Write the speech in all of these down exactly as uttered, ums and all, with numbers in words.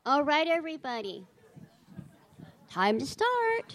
All right, everybody. Time to start.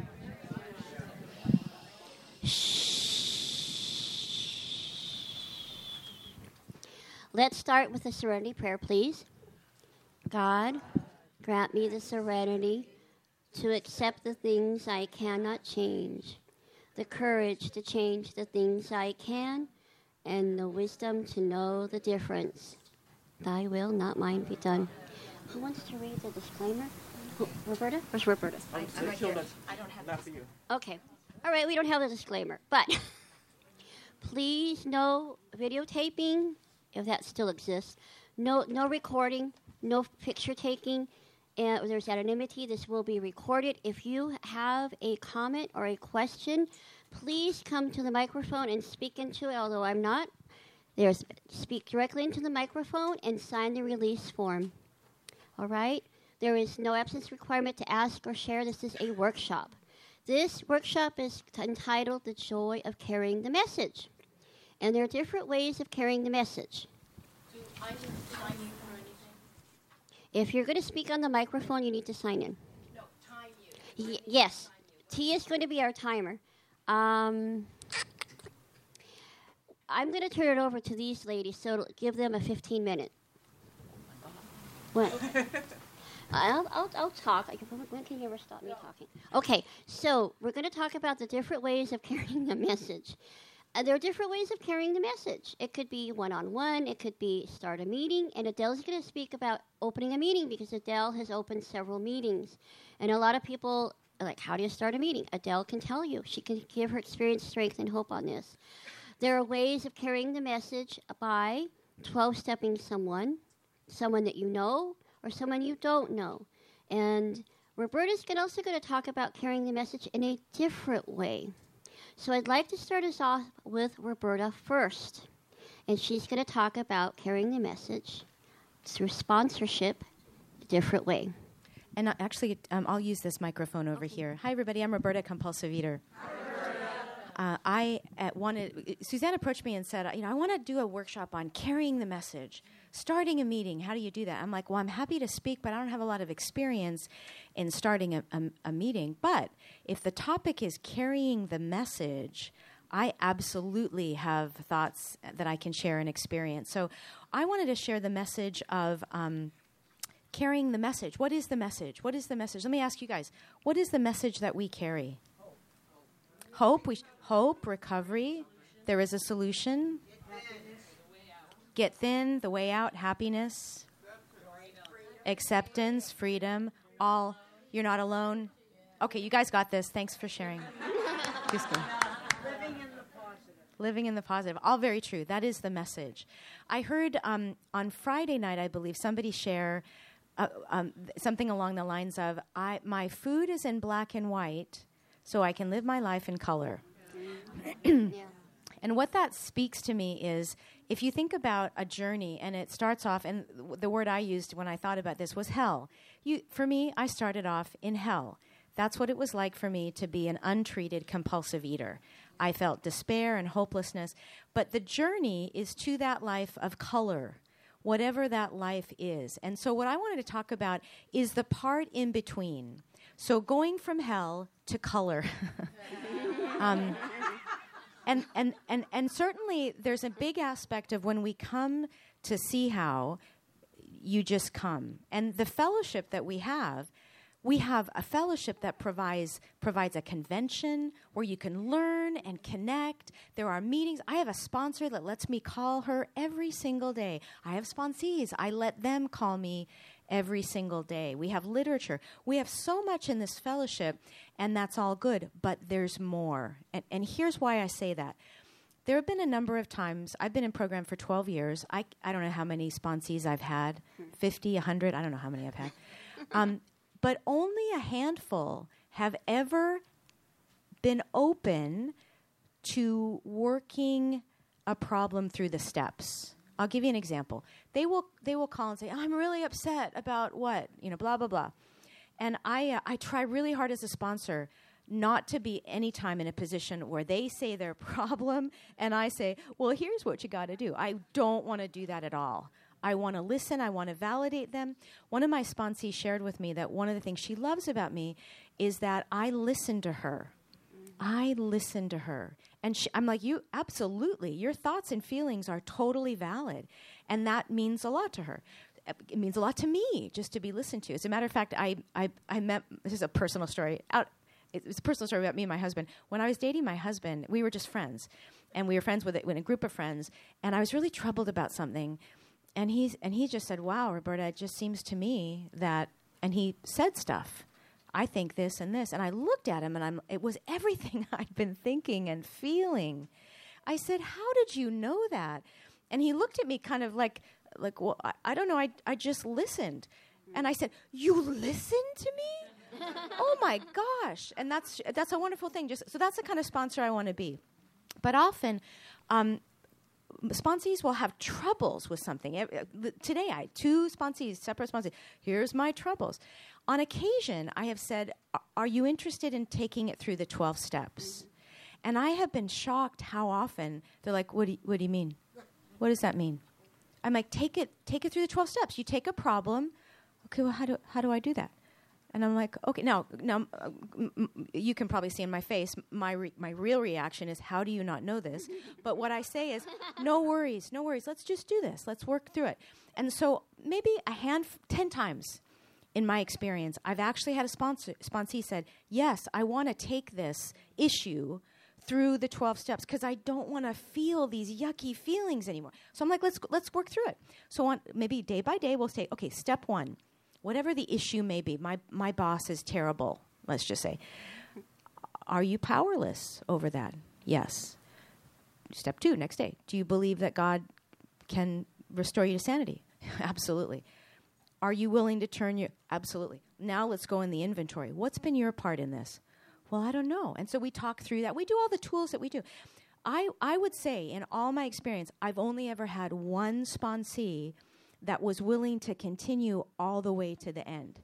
Let's start with the serenity prayer, please. God, grant me the serenity to accept the things I cannot change, the courage to change the things I can, and the wisdom to know the difference. Thy will, not mine, be done. Who wants to read the disclaimer? Who, Roberta? Where's Roberta? I'm, I'm right here. I don't have Not for you. Okay. All right, we don't have the disclaimer, but please no videotaping, if that still exists. No, no recording, no picture taking, and there's anonymity. This will be recorded. If you have a comment or a question, please come to the microphone and speak into it, although I'm not. There's speak directly into the microphone and sign the release form. All right? There is no absence requirement to ask or share. This is a workshop. This workshop is t- entitled The Joy of Carrying the Message. And there are different ways of carrying the message. Do I need to sign you for anything? If you're going to speak on the microphone, you need to sign in. No, time you. Y- yes. T is going to be our timer. Um, I'm going to turn it over to these ladies, so give them a fifteen minute. What? I'll, I'll, I'll talk. When can you ever stop me talking? Okay, so we're going to talk about the different ways of carrying the message. Uh, there are different ways of carrying the message. It could be one-on-one. It could be start a meeting. And Adele's going to speak about opening a meeting because Adele has opened several meetings. And a lot of people are like, how do you start a meeting? Adele can tell you. She can give her experience, strength, and hope on this. There are ways of carrying the message by twelve-stepping someone, someone that you know, or someone you don't know. And Roberta's gonna also going to talk about carrying the message in a different way. So I'd like to start us off with Roberta first. And she's going to talk about carrying the message through sponsorship a different way. And uh, actually, um, I'll use this microphone over here. Hi, everybody. I'm Roberta, compulsive eater. Uh, I uh, wanted, Suzanne approached me and said, you know, I want to do a workshop on carrying the message, starting a meeting. How do you do that? I'm like, well, I'm happy to speak, but I don't have a lot of experience in starting a, a, a meeting. But if the topic is carrying the message, I absolutely have thoughts that I can share and experience. So I wanted to share the message of um, carrying the message. What is the message? What is the message? Let me ask you guys, what is the message that we carry? Hope, we sh- hope, recovery, there is a solution. Get thin, the way out, happiness, acceptance, freedom, all, you're not alone. Okay, you guys got this. Thanks for sharing. Just kidding. Living in the positive. Living in the positive. All very true. That is the message. I heard um, on Friday night, I believe, somebody share uh, um, th- something along the lines of, I, my food is in black and white, so I can live my life in color. Yeah. And what that speaks to me is, if you think about a journey, and it starts off, and th- the word I used when I thought about this was hell. You, for me, I started off in hell. That's what it was like for me to be an untreated compulsive eater. I felt despair and hopelessness. But the journey is to that life of color, whatever that life is. And so what I wanted to talk about is the part in between. So going from hell to color. um, and, and, and, and certainly there's a big aspect of when we come to see how, you just come. And the fellowship that we have, we have a fellowship that provides provides a convention where you can learn and connect. There are meetings. I have a sponsor that lets me call her every single day. I have sponsees. I let them call me every single day. We have literature. We have so much in this fellowship, and that's all good, but there's more. And, and here's why I say that. There have been a number of times, I've been in program for twelve years. I, I don't know how many sponsees I've had, fifty, one hundred, I don't know how many I've had. Um, but only a handful have ever been open to working a problem through the steps. I'll give you an example. They will they will call and say, I'm really upset about what, you know, blah, blah, blah. And I uh, I try really hard as a sponsor not to be any time in a position where they say their problem and I say, well, here's what you got to do. I don't want to do that at all. I want to listen. I want to validate them. One of my sponsees shared with me that one of the things she loves about me is that I listen to her. I listen to her. And she, I'm like, you, absolutely. Your thoughts and feelings are totally valid. And that means a lot to her. It means a lot to me just to be listened to. As a matter of fact, I, I, I met, this is a personal story. Out, it was a personal story about me and my husband. When I was dating my husband, we were just friends. And we were friends with, it, with a group of friends. And I was really troubled about something. And, he's, and he just said, wow, Roberta, it just seems to me that, and he said stuff. I think this and this. And I looked at him, and I'm, it was everything I'd been thinking and feeling. I said, how did you know that? And he looked at me kind of like, like well, I, I don't know, I, I just listened. And I said, you listened to me? Oh, my gosh. And that's that's a wonderful thing. Just So that's the kind of sponsor I want to be. But often, um, sponsees will have troubles with something. Uh, today, I had two sponsees, separate sponsees. Here's my troubles. On occasion, I have said, are you interested in taking it through the twelve steps? And I have been shocked how often they're like, what do you, what do you mean? What does that mean? I'm like, take it take it through the twelve steps. You take a problem. Okay, well, how do how do I do that? And I'm like, okay, now, now uh, m- m- you can probably see in my face, my re- my real reaction is, how do you not know this? But what I say is, no worries, no worries. Let's just do this. Let's work through it. And so maybe a hand, f- ten times in my experience, I've actually had a sponsor, sponsee said, yes, I want to take this issue through the twelve steps because I don't want to feel these yucky feelings anymore. So I'm like, let's let's work through it. So on maybe day by day, we'll say, okay, step one. Whatever the issue may be, my, my boss is terrible, let's just say. Are you powerless over that? Yes. Step two, next day. Do you believe that God can restore you to sanity? Absolutely. Are you willing to turn your... Absolutely. Now let's go in the inventory. What's been your part in this? Well, I don't know. And so we talk through that. We do all the tools that we do. I, I would say, in all my experience, I've only ever had one sponsee that was willing to continue all the way to the end.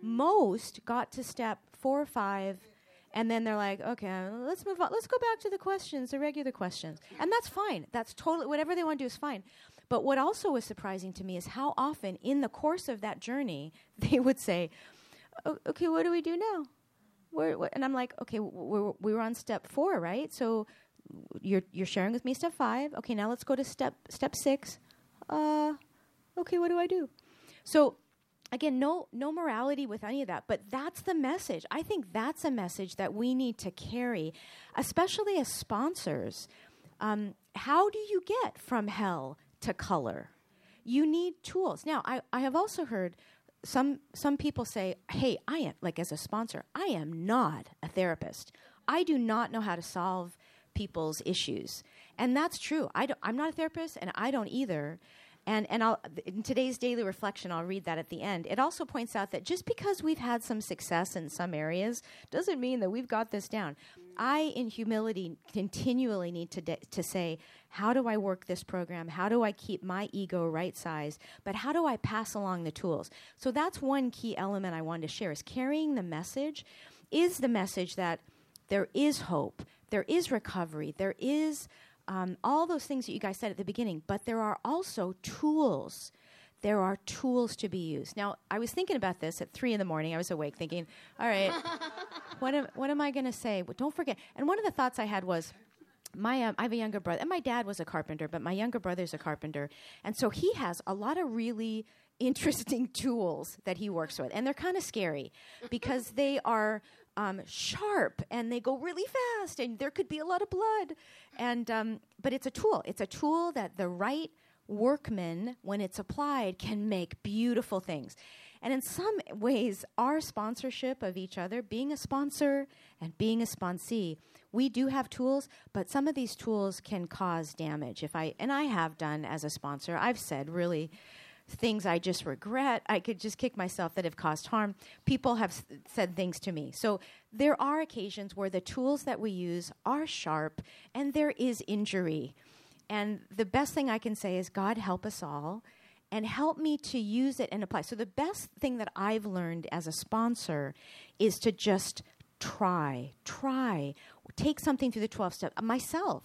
Most got to step four or five, and then they're like, okay, let's move on. Let's go back to the questions, the regular questions. And that's fine. That's totally, whatever they want to do is fine. But what also was surprising to me is how often in the course of that journey, they would say, okay, what do we do now? Where, what? And I'm like, okay, we're, we were on step four, right? So you're you're sharing with me step five. Okay, now let's go to step step six. Uh... Okay, what do I do? So, again, no no morality with any of that, but that's the message. I think that's a message that we need to carry, especially as sponsors. Um, how do you get from hell to color? You need tools. Now, I, I have also heard some some people say, hey, I am, like as a sponsor, I am not a therapist. I do not know how to solve people's issues. And that's true. I don't, I'm not a therapist, and I don't either. And and I'll, in today's daily reflection, I'll read that at the end. It also points out that just because we've had some success in some areas doesn't mean that we've got this down. I, in humility, continually need to de- to say, how do I work this program? How do I keep my ego right size? But how do I pass along the tools? So that's one key element I wanted to share, is carrying the message is the message that there is hope, there is recovery, there is... Um, all those things that you guys said at the beginning, but there are also tools. There are tools to be used. Now, I was thinking about this at three in the morning. I was awake thinking, all right, what am, what am I going to say? Well, don't forget. And one of the thoughts I had was, my um, I have a younger brother, and my dad was a carpenter, but my younger brother's a carpenter. And so he has a lot of really interesting tools that he works with. And they're kind of scary because they are... Um, sharp, and they go really fast, and there could be a lot of blood. And um, but it's a tool. It's a tool that the right workman, when it's applied, can make beautiful things. And in some ways, our sponsorship of each other, being a sponsor and being a sponsee, we do have tools, but some of these tools can cause damage. If I and I have done as a sponsor, I've said really things I just regret. I could just kick myself that have caused harm. People have s- said things to me. So there are occasions where the tools that we use are sharp and there is injury. And the best thing I can say is, God, help us all and help me to use it and apply. So the best thing that I've learned as a sponsor is to just try, try, take something through the twelve steps. Myself,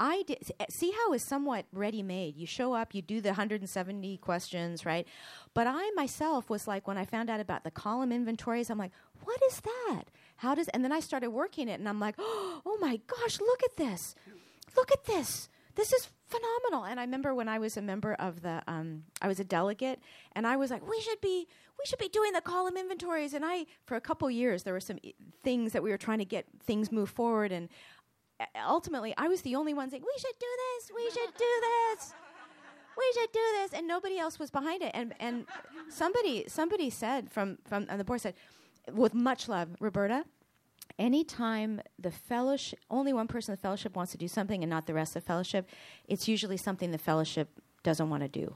I did, see how it's somewhat ready-made. You show up, you do the one hundred seventy questions, right? But I myself was like, when I found out about the column inventories, I'm like, what is that? How does, and then I started working it, and I'm like, oh my gosh, look at this. Look at this. This is phenomenal. And I remember when I was a member of the, um, I was a delegate, and I was like, we should be, we should be doing the column inventories. And I, for a couple years, there were some I- things that we were trying to get things move forward. And uh, ultimately, I was the only one saying, we should do this, we should do this, we should do this. And nobody else was behind it. And and somebody somebody said from, from on the board said, with much love, Roberta, anytime the fellowship, only one person in the fellowship wants to do something and not the rest of the fellowship, it's usually something the fellowship doesn't want to do.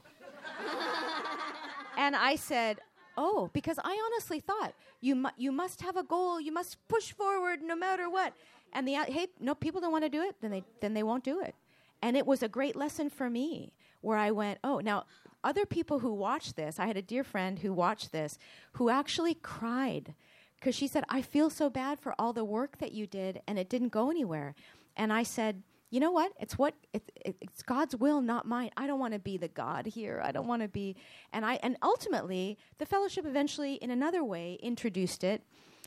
And I said, oh, because I honestly thought, you mu- you must have a goal, you must push forward no matter what. And the uh, hey, no, people don't want to do it, then they then they won't do it. And it was a great lesson for me, where I went, oh, now, other people who watched this, I had a dear friend who watched this, who actually cried, because she said, I feel so bad for all the work that you did, and it didn't go anywhere. And I said, you know what? It's what it, it, it's God's will, not mine. I don't want to be the God here. I don't want to be. And I and ultimately, the fellowship eventually, in another way, introduced it.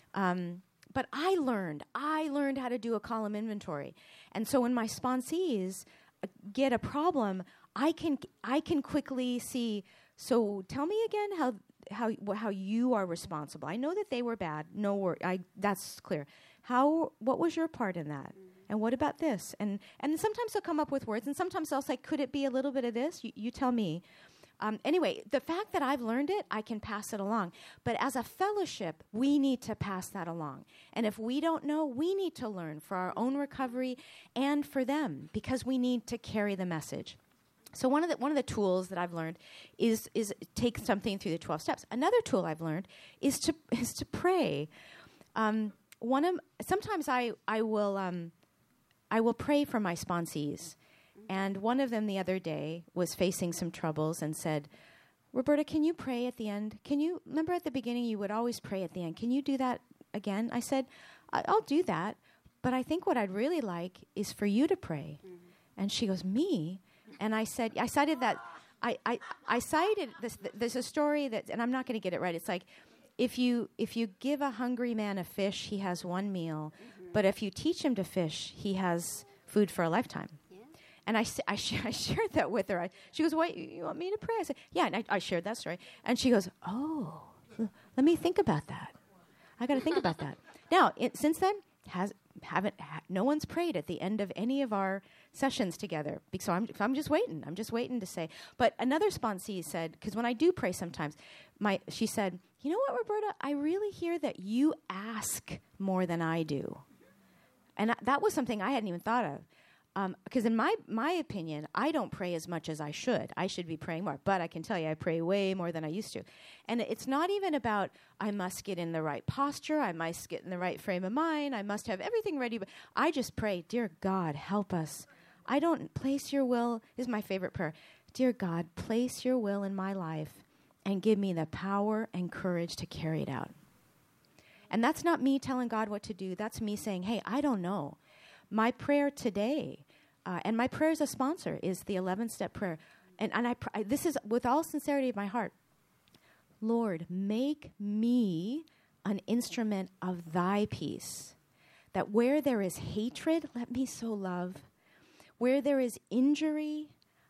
Um, but I learned. I learned how to do a column inventory. And so when my sponsees uh, get a problem, I can I can quickly see. So tell me again how how wh- how you are responsible. I know that they were bad. No wor- I that's clear. How what was your part in that? Mm-hmm. And what about this? And and sometimes they'll come up with words, and sometimes they'll say, could it be a little bit of this? You, you tell me. Um, anyway, the fact that I've learned it, I can pass it along. But as a fellowship, we need to pass that along. And if we don't know, we need to learn for our own recovery and for them, because we need to carry the message. So one of the one of the tools that I've learned is is take something through the twelve steps. Another tool I've learned is to is to pray. Um, one of sometimes I I will um, I will pray for my sponsees. And one of them the other day was facing some troubles and said, Roberta, can you pray at the end? Can you, remember at the beginning you would always pray at the end. Can you do that again? I said, I- I'll do that, but I think what I'd really like is for you to pray. Mm-hmm. And she goes, me? And I said, I cited that, I, I, I cited, this, th- there's a story that, and I'm not going to get it right. It's like, if you if you give a hungry man a fish, he has one meal. Mm-hmm. But if you teach him to fish, he has food for a lifetime. And I, I, sh- I shared that with her. I, she goes, what, you, you want me to pray? I said, yeah, and I, I shared that story. And she goes, oh, l- let me think about that. I got to think about that. Now, it, since then, has haven't ha- no one's prayed at the end of any of our sessions together. Be- So I'm, so I'm just waiting. I'm just waiting to say. But another sponsee said, because when I do pray sometimes, my she said, you know what, Roberta? I really hear that you ask more than I do. And I, that was something I hadn't even thought of. Because um, in my my opinion, I don't pray as much as I should. I should be praying more. But I can tell you, I pray way more than I used to. And it's not even about, I must get in the right posture. I must get in the right frame of mind. I must have everything ready. But I just pray, dear God, help us. I don't place your will. This is my favorite prayer. Dear God, place your will in my life and give me the power and courage to carry it out. And that's not me telling God what to do. That's me saying, hey, I don't know. My prayer today, uh, and my prayer as a sponsor, is the eleven-step prayer. And, and I, pr- I this is with all sincerity of my heart. Lord, make me an instrument of thy peace, that where there is hatred, let me so love. Where there is injury,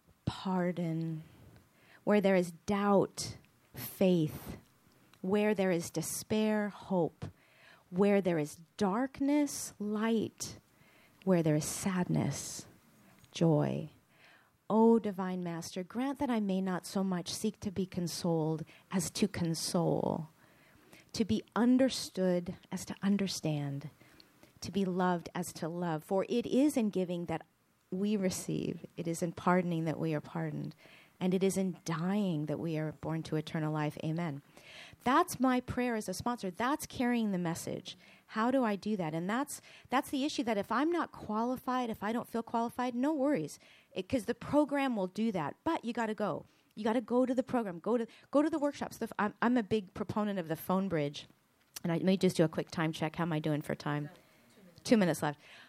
pardon. Where there is doubt, faith. Where there is despair, hope. Where there is darkness, light. Where there is sadness, joy. O divine Master, grant that I may not so much seek to be consoled as to console, to be understood as to understand, to be loved as to love. For it is in giving that we receive, it is in pardoning that we are pardoned, and it is in dying that we are born to eternal life. Amen. That's my prayer as a sponsor. That's carrying the message. How do I do that? And that's that's the issue, that if I'm not qualified, if I don't feel qualified, no worries, because the program will do that. But you got to go. You got to go to the program. Go to go to the workshops. The f- I'm, I'm a big proponent of the phone bridge. And I may just do a quick time check. How am I doing for time? Two minutes left.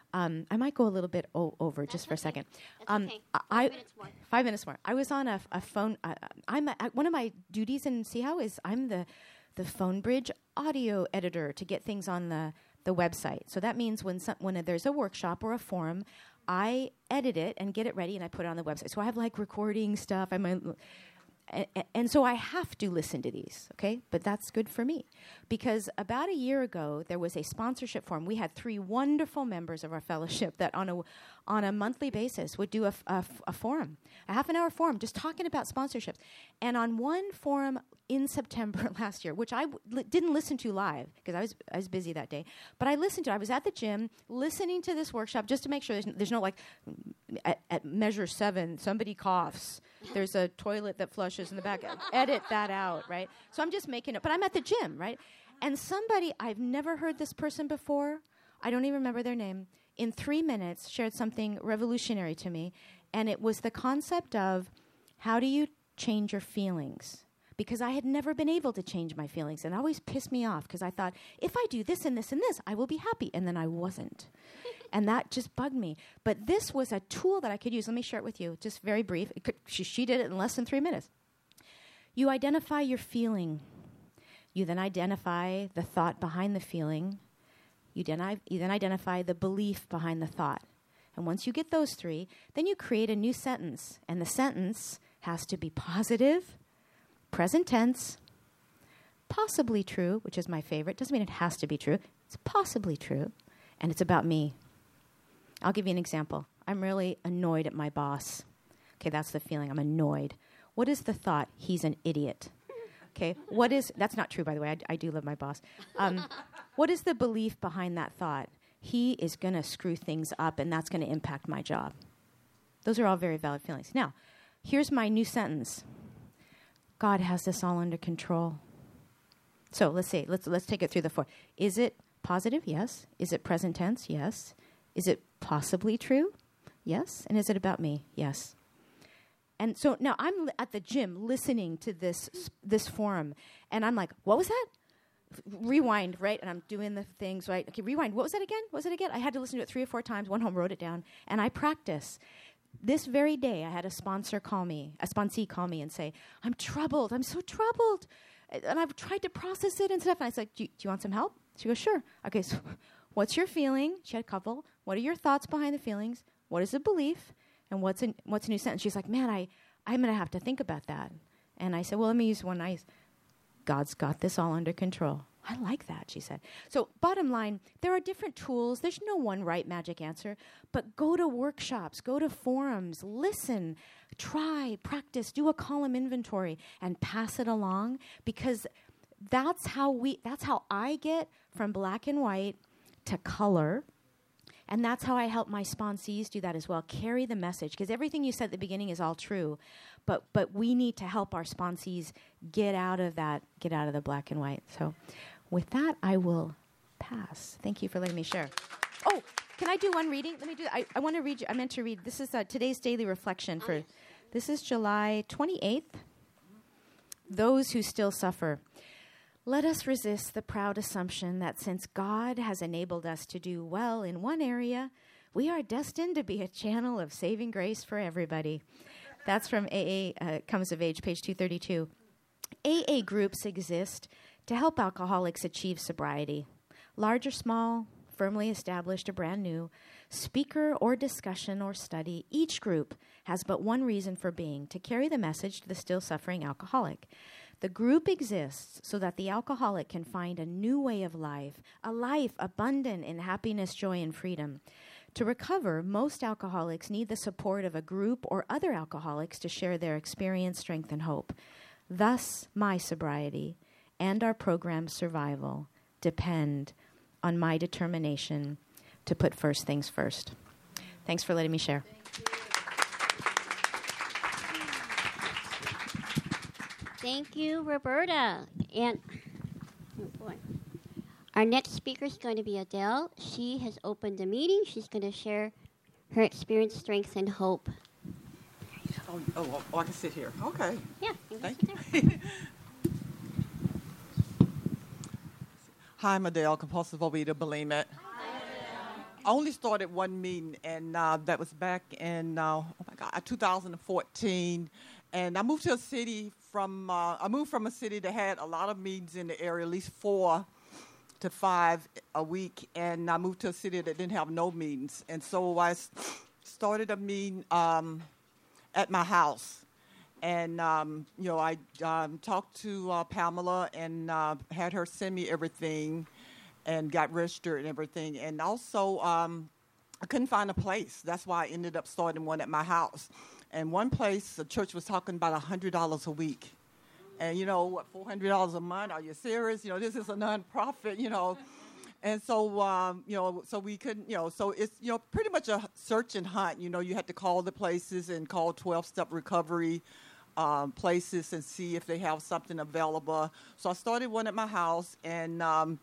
Um, I might go a little bit o- over just for a second. That's Um, okay. I, Five minutes more. Five minutes more. I was on a, f- a phone. Uh, I'm a, one of my duties in See How is I'm the the phone bridge audio editor to get things on the the website. So that means when some, when there's a workshop or a forum, I edit it and get it ready and I put it on the website. So I have like recording stuff. I might. And, and so I have to listen to these, okay? But that's good for me. Because about a year ago, there was a sponsorship forum. We had three wonderful members of our fellowship that on a, on a monthly basis would do a, f- a, f- a forum, a half an hour forum, just talking about sponsorships. And on one forum in September last year, which I w- li- didn't listen to live because I was, I was busy that day, but I listened to it. I was at the gym listening to this workshop just to make sure there's, n- there's no like, at, at measure seven, somebody coughs. There's a toilet that flushes in the back. Edit that out, right? So I'm just making it. But I'm at the gym, right? And somebody, I've never heard this person before. I don't even remember their name. In three minutes, shared something revolutionary to me. And it was the concept of how do you change your feelings? Because I had never been able to change my feelings. And it always pissed me off because I thought, if I do this and this and this, I will be happy. And then I wasn't. And that just bugged me. But this was a tool that I could use. Let me share it with you, just very brief. It could, she, she did it in less than three minutes. You identify your feeling. You then identify the thought behind the feeling. You then, I, you then identify the belief behind the thought. And once you get those three, then you create a new sentence. And the sentence has to be positive, present tense, possibly true, which is my favorite. Doesn't mean it has to be true. It's possibly true. And it's about me. I'll give you an example. I'm really annoyed at my boss. Okay, that's the feeling. I'm annoyed. What is the thought? He's an idiot. Okay, what is, that's not true, by the way. I, I do love my boss. Um, what is the belief behind that thought? He is going to screw things up, and that's going to impact my job. Those are all very valid feelings. Now, here's my new sentence. God has this all under control. So let's see. Let's let's take it through the four. Is it positive? Yes. Is it present tense? Yes. Is it possibly true? Yes. And is it about me? Yes. And so now I'm li- at the gym listening to this this forum, and I'm like, what was that? F- rewind, right? And I'm doing the things, right? Okay, rewind. What was that again? What was it again? I had to listen to it three or four times. Went home, wrote it down, and I practice. This very day, I had a sponsor call me, a sponsee call me and say, I'm troubled. I'm so troubled. And I've tried to process it and stuff. And I said, do you, do you want some help? She goes, sure. Okay, so what's your feeling? She had a couple. What are your thoughts behind the feelings? What is the belief? And what's a, what's a new sentence? She's like, man, I, I'm going to have to think about that. And I said, well, let me use one nice. God's got this all under control. I like that, she said. So bottom line, there are different tools. There's no one right magic answer. But go to workshops, go to forums, listen, try, practice, do a column inventory, and pass it along. Because that's how we, that's how I get from black and white to color. And that's how I help my sponsees do that as well. Carry the message. Because everything you said at the beginning is all true. But but we need to help our sponsees get out of that, get out of the black and white. So with that, I will pass. Thank you for letting me share. Oh, can I do one reading? Let me do that. I, I want to read you. I meant to read. This is uh, today's daily reflection for, this is July twenty-eighth. Those who still suffer. Let us resist the proud assumption that since God has enabled us to do well in one area, we are destined to be a channel of saving grace for everybody. That's from A A uh, Comes of Age, page two thirty-two. A A groups exist to help alcoholics achieve sobriety. Large or small, firmly established or brand new, speaker or discussion or study, each group has but one reason for being, to carry the message to the still suffering alcoholic. The group exists so that the alcoholic can find a new way of life, a life abundant in happiness, joy, and freedom. To recover, most alcoholics need the support of a group or other alcoholics to share their experience, strength, and hope. Thus, my sobriety and our program's survival depend on my determination to put first things first. Thanks for letting me share. Thank you, Roberta. And oh boy. Our next speaker is going to be Adele. She has opened the meeting. She's going to share her experience, strength, and hope. Oh, oh, oh, I can sit here. Okay. Yeah, you can Thank sit there. you. Hi, I'm Adele, compulsive overeater, bulimic. I only started one meeting, and uh, that was back in, uh, oh my God, two thousand fourteen. And I moved to a city from, uh, I moved from a city that had a lot of meetings in the area, at least four to five a week. And I moved to a city that didn't have no meetings. And so I s- started a meeting um, at my house. And, um, you know, I um, talked to uh, Pamela and uh, had her send me everything and got registered and everything. And also, um, I couldn't find a place. That's why I ended up starting one at my house. And one place, the church was talking about one hundred dollars a week. And, you know, what, four hundred dollars a month? Are you serious? You know, this is a nonprofit, you know. And so, um, you know, so we couldn't, you know, so it's, you know, pretty much a search and hunt. You know, you had to call the places and call twelve-step recovery um, places and see if they have something available. So I started one at my house, and um,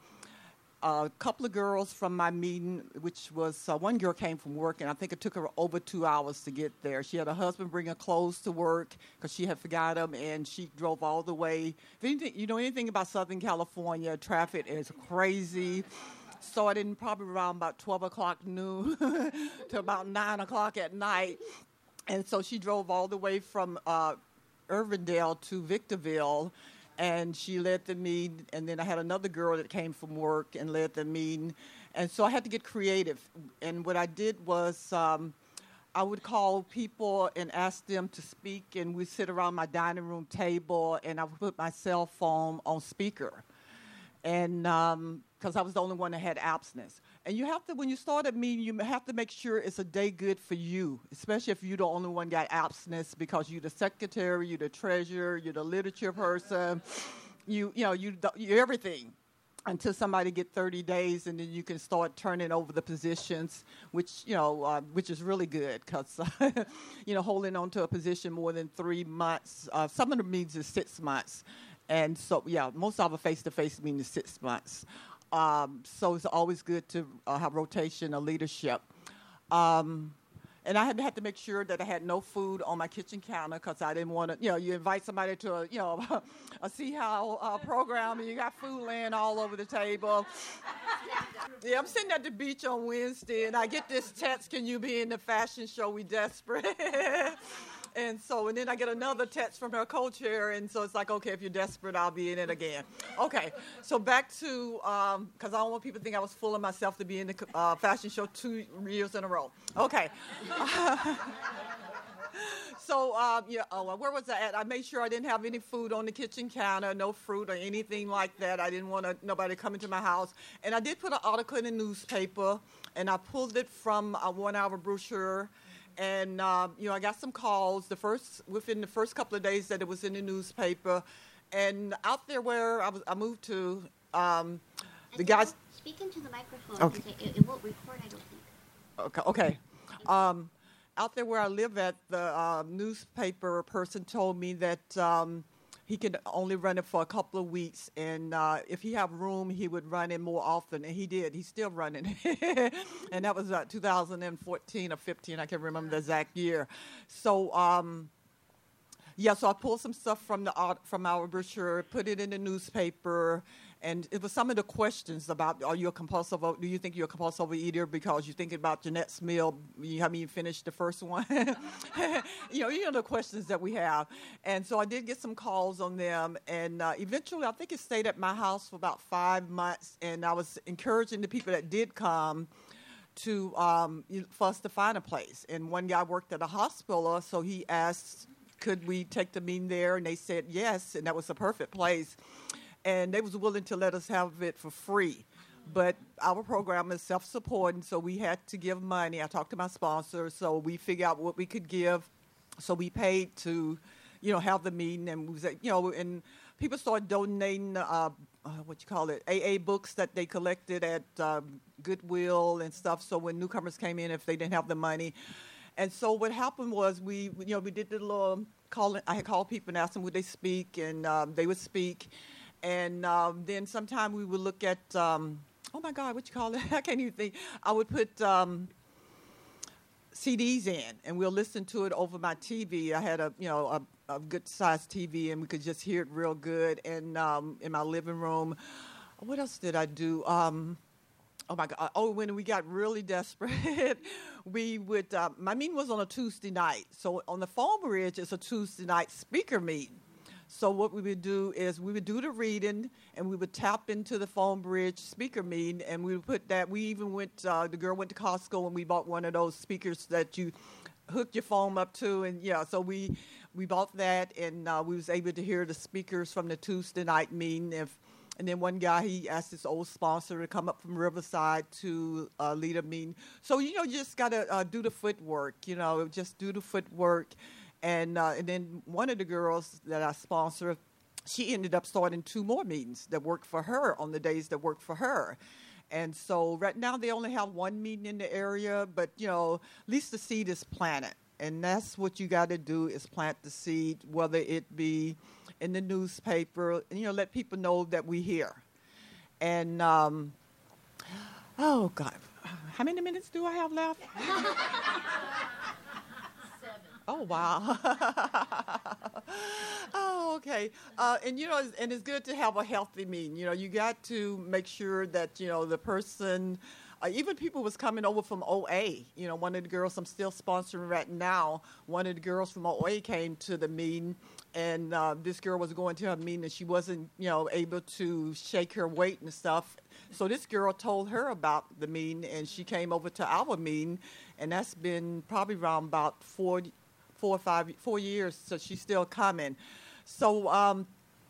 a couple of girls from my meeting, which was, uh, one girl came from work, and I think it took her over two hours to get there. She had her husband bring her clothes to work because she had forgot them, and she drove all the way. If anything, you know anything about Southern California, traffic is crazy. Starting probably around about twelve o'clock noon to about nine o'clock at night. And so she drove all the way from uh, Irvindale to Victorville, and she led the meeting. And then I had another girl that came from work and led the meeting. And so I had to get creative. And what I did was um, I would call people and ask them to speak, and we'd sit around my dining room table, and I would put my cell phone on speaker. And because um, I was the only one that had abstinence. And you have to, when you start a meeting, you have to make sure it's a day good for you, especially if you're the only one got abstinence, because you're the secretary, you're the treasurer, you're the literature person, you you know, you, you're everything until somebody get thirty days, and then you can start turning over the positions, which, you know, uh, which is really good, because, uh, you know, holding on to a position more than three months, uh, some of the meetings is six months. And so, yeah, most of our face-to-face meeting is six months. Um, so it's always good to uh, have rotation of leadership. Um, and I had to, had to make sure that I had no food on my kitchen counter, because I didn't want to, you know, you invite somebody to a, you know, a see how uh, program, and you got food laying all over the table. Yeah, I'm sitting at the beach on Wednesday, and I get this text, can you be in the fashion show? We desperate. And so, and then I get another text from her co-chair, and so it's like, okay, if you're desperate, I'll be in it again. Okay, so back to, because um, I don't want people to think I was fooling myself to be in the uh, fashion show two years in a row. Okay. So, uh, yeah, oh, where was I at? I made sure I didn't have any food on the kitchen counter, no fruit or anything like that. I didn't want nobody to come into my house. And I did put an article in the newspaper, and I pulled it from a one-hour brochure. And, uh, you know, I got some calls the first within the first couple of days that it was in the newspaper. And out there where I, was, I moved to, um, the guys... Speak into the microphone. Okay. It, it won't record, I don't think. Okay. okay. Um, out there where I live at, the uh, newspaper person told me that um, he could only run it for a couple of weeks, and uh, if he have room, he would run it more often, and he did. He's still running, and that was uh, two thousand fourteen or fifteen. I can't remember the exact year. So, um, yeah, so I pulled some stuff from the art, from our brochure, put it in the newspaper. And it was some of the questions about, are you a compulsive, do you think you're a compulsive eater because you're thinking about Jeanette's meal, you haven't even finished the first one? you know, you know the questions that we have. And so I did get some calls on them. And uh, eventually, I think it stayed at my house for about five months. And I was encouraging the people that did come to, um, for us to find a place. And one guy worked at a hospital, so he asked, could we take the meeting there? And they said yes, and that was a perfect place. And they was willing to let us have it for free. But our program is self-supporting, so we had to give money. I talked to my sponsor, so we figured out what we could give. So we paid to, you know, have the meeting, and we was, you know, and people started donating, uh, uh, what you call it, A A books that they collected at um, Goodwill and stuff. So when newcomers came in, if they didn't have the money. And so what happened was we, you know, we did the little calling. I had called people and asked them would they speak, and um, they would speak. And um, then sometime we would look at, um, oh, my God, what you call it? I can't even think. I would put um, C Ds in, and we'll listen to it over my T V. I had a, you know, a, a good-sized T V, and we could just hear it real good. And um, in my living room, what else did I do? Um, Oh my God! Oh, when we got really desperate, we would. Uh, my meeting was on a Tuesday night, so on the Foam Bridge, it's a Tuesday night speaker meeting. So what we would do is we would do the reading, and we would tap into the Foam Bridge speaker meeting, and we would put that. We even went. Uh, the girl went to Costco, and we bought one of those speakers that you hook your phone up to, and yeah. So we we bought that, and uh, we was able to hear the speakers from the Tuesday night meeting. If and then one guy, he asked his old sponsor to come up from Riverside to uh, lead a meeting. So you know, you just gotta uh, do the footwork. You know, just do the footwork. And uh, and then one of the girls that I sponsor, she ended up starting two more meetings that worked for her on the days that worked for her. And so right now they only have one meeting in the area, but, you know, at least the seed is planted. And that's what you got to do is plant the seed, whether it be in the newspaper, and, you know, let people know that we're here. And, um, oh, God, how many minutes do I have left? Oh, wow. Oh, okay. Uh, and, you know, and it's good to have a healthy meeting. You know, you got to make sure that, you know, the person, uh, even people was coming over from O A. You know, one of the girls I'm still sponsoring right now, one of the girls from O A came to the meeting, and uh, this girl was going to her meeting, and she wasn't, you know, able to shake her weight and stuff. So this girl told her about the meeting, and she came over to our meeting, and that's been probably around about four four or five, four years, so she's still coming. So, um,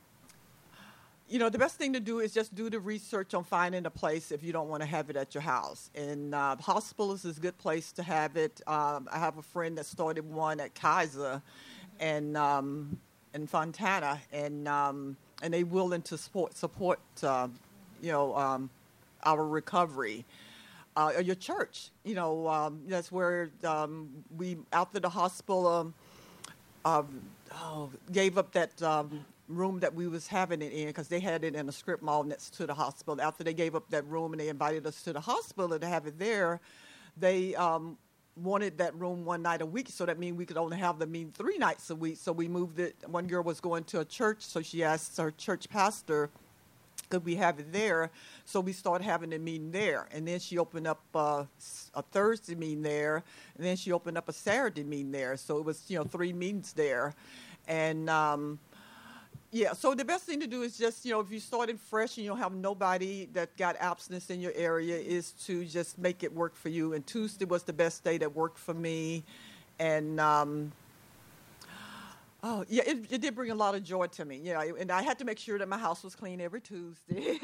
you know, the best thing to do is just do the research on finding a place if you don't want to have it at your house. And uh, hospitals is a good place to have it. Um, I have a friend that started one at Kaiser and um, in Fontana, and um, and they willing to support, support uh, you know, um, our recovery. Uh, your church, you know, um, that's where um, we, after the hospital, um, um, oh, gave up that um, room that we was having it in, because they had it in a strip mall next to the hospital. After they gave up that room and they invited us to the hospital to have it there, they um, wanted that room one night a week, so that means we could only have the meeting three nights a week. So we moved it. One girl was going to a church, so she asked her church pastor, could we have it there? So we started having a meeting there. And then she opened up uh, a Thursday meeting there. And then she opened up a Saturday meeting there. So it was, you know, three meetings there. And, um, yeah, so the best thing to do is just, you know, if you started fresh and you don't have nobody that got abstinence in your area, is to just make it work for you. And Tuesday was the best day that worked for me. And, um, oh, yeah, it, it did bring a lot of joy to me, you know, and I had to make sure that my house was clean every Tuesday.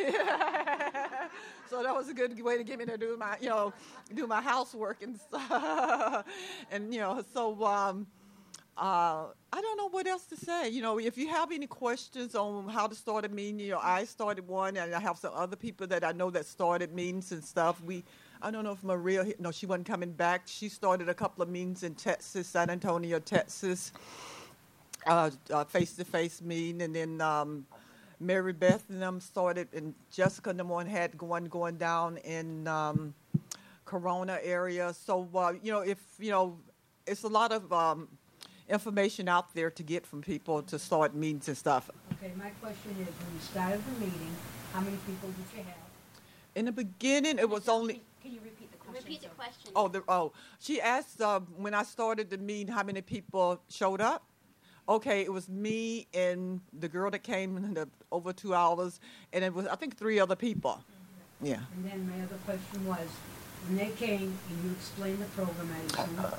So that was a good way to get me to do my, you know, do my housework and stuff. And, you know, so um, uh, I don't know what else to say. You know, if you have any questions on how to start a meeting, you know, I started one, and I have some other people that I know that started meetings and stuff. We, I don't know if Maria, no, she wasn't coming back. She started a couple of meetings in Texas, San Antonio, Texas. Uh, uh, face-to-face meeting, and then um, Mary Beth and them started, and Jessica and them one had one going down in um, Corona area. So, uh, you know, if, you know, it's a lot of um, information out there to get from people to start meetings and stuff. Okay, my question is, when you started the meeting, how many people did you have? In the beginning, it was only... Can you repeat the question? Repeat the question. Oh, the, oh, she asked uh, when I started the meeting how many people showed up. Okay, it was me and the girl that came in the, over two hours, and it was, I think, three other people. Mm-hmm. Yeah. And then my other question was, when they came and you explained the program, I assume, right?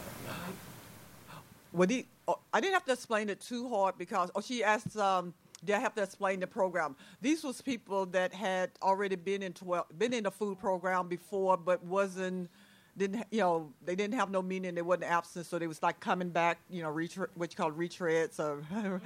Well, the, oh, I didn't have to explain it too hard because, oh, she asked, um, did I have to explain the program? These was people that had already been in twelve, been in the food program before, but wasn't, didn't, you know, they didn't have no meaning, they wasn't absent, so they was like coming back, you know, retre- what you call retreads. Or So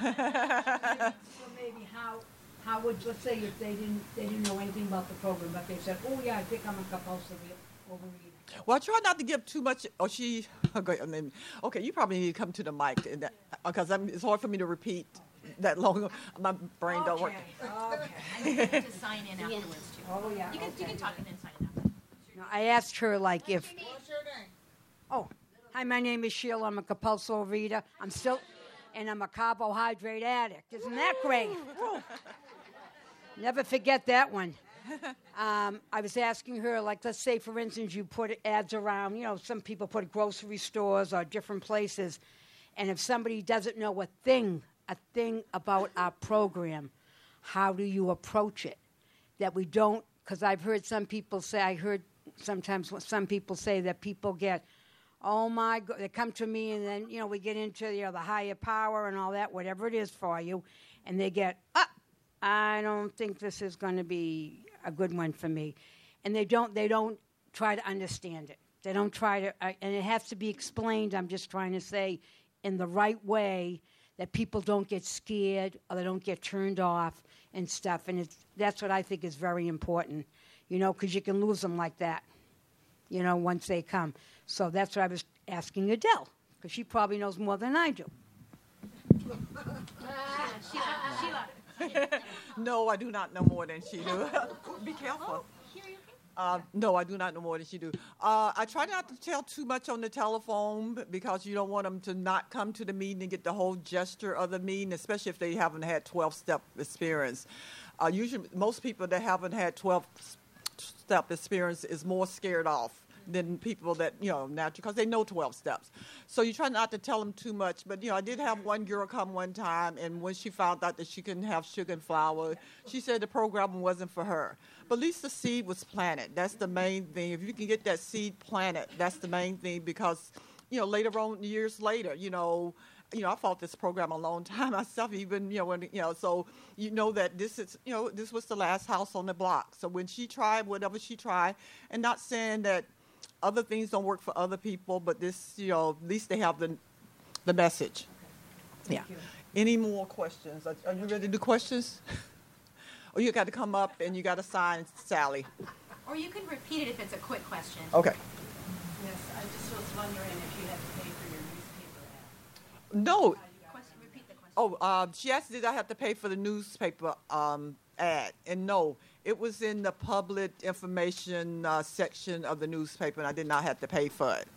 maybe how, how would, let's say if they didn't, they didn't know anything about the program, but they said, oh yeah, I think I'm a compulsive overeater. Well, I try not to give too much. Oh, she, okay, I mean, okay, you probably need to come to the mic, and that, because I'm, it's hard for me to repeat that long. My brain don't work. Okay. You have to sign in afterwards, too. Oh, yeah. You can, you okay. can talk and then sign in afterwards. No, I asked her, like, if... What's your name? Oh, hi, my name is Sheila. I'm a compulsive overeater. I'm still... And I'm a carbohydrate addict. Isn't that great? Woo. Never forget that one. um, I was asking her, like, let's say, for instance, you put ads around, you know, some people put grocery stores or different places, and if somebody doesn't know a thing, a thing about our program, how do you approach it? That we don't, because I've heard some people say, I heard sometimes some people say that people get, oh my God, they come to me and then, you know, we get into, you know, the higher power and all that, whatever it is for you, and they get, ah, I don't think this is going to be a good one for me. And they don't, they don't try to understand it. They don't try to, uh, and it has to be explained, I'm just trying to say, in the right way, that people don't get scared or they don't get turned off and stuff. And it's, that's what I think is very important, you know, because you can lose them like that, you know, once they come. So that's what I was asking Adele, because she probably knows more than I do. Sheila, Sheila. No, I do not know more than she do. Be careful. Uh, no, I do not know more than she do. Uh, I try not to tell too much on the telephone because you don't want them to not come to the meeting and get the whole gesture of the meeting, especially if they haven't had twelve-step experience. Uh, usually, most people that haven't had twelve-step experience is more scared off than people that, you know, naturally, because they know twelve steps. So you try not to tell them too much. But, you know, I did have one girl come one time, and when she found out that she couldn't have sugar and flour, she said the program wasn't for her. But at least the seed was planted. That's the main thing. If you can get that seed planted, that's the main thing, because, you know, later on, years later, you know, you know, I fought this program a long time myself, even, you know, when, you know, so you know that this is, you know, this was the last house on the block. So when she tried whatever she tried, and not saying that other things don't work for other people, but this, you know, at least they have the the message. Okay. Yeah. You. Any more questions? Are, are you ready to do questions? Or you got to come up and you got to sign Sally. Or you can repeat it if it's a quick question. Okay. Yes, I just was wondering if you had to pay for your newspaper ad. No. Question, repeat the question. Oh, uh, she asked, did I have to pay for the newspaper um, ad? And no, it was in the public information uh, section of the newspaper, and I did not have to pay for it.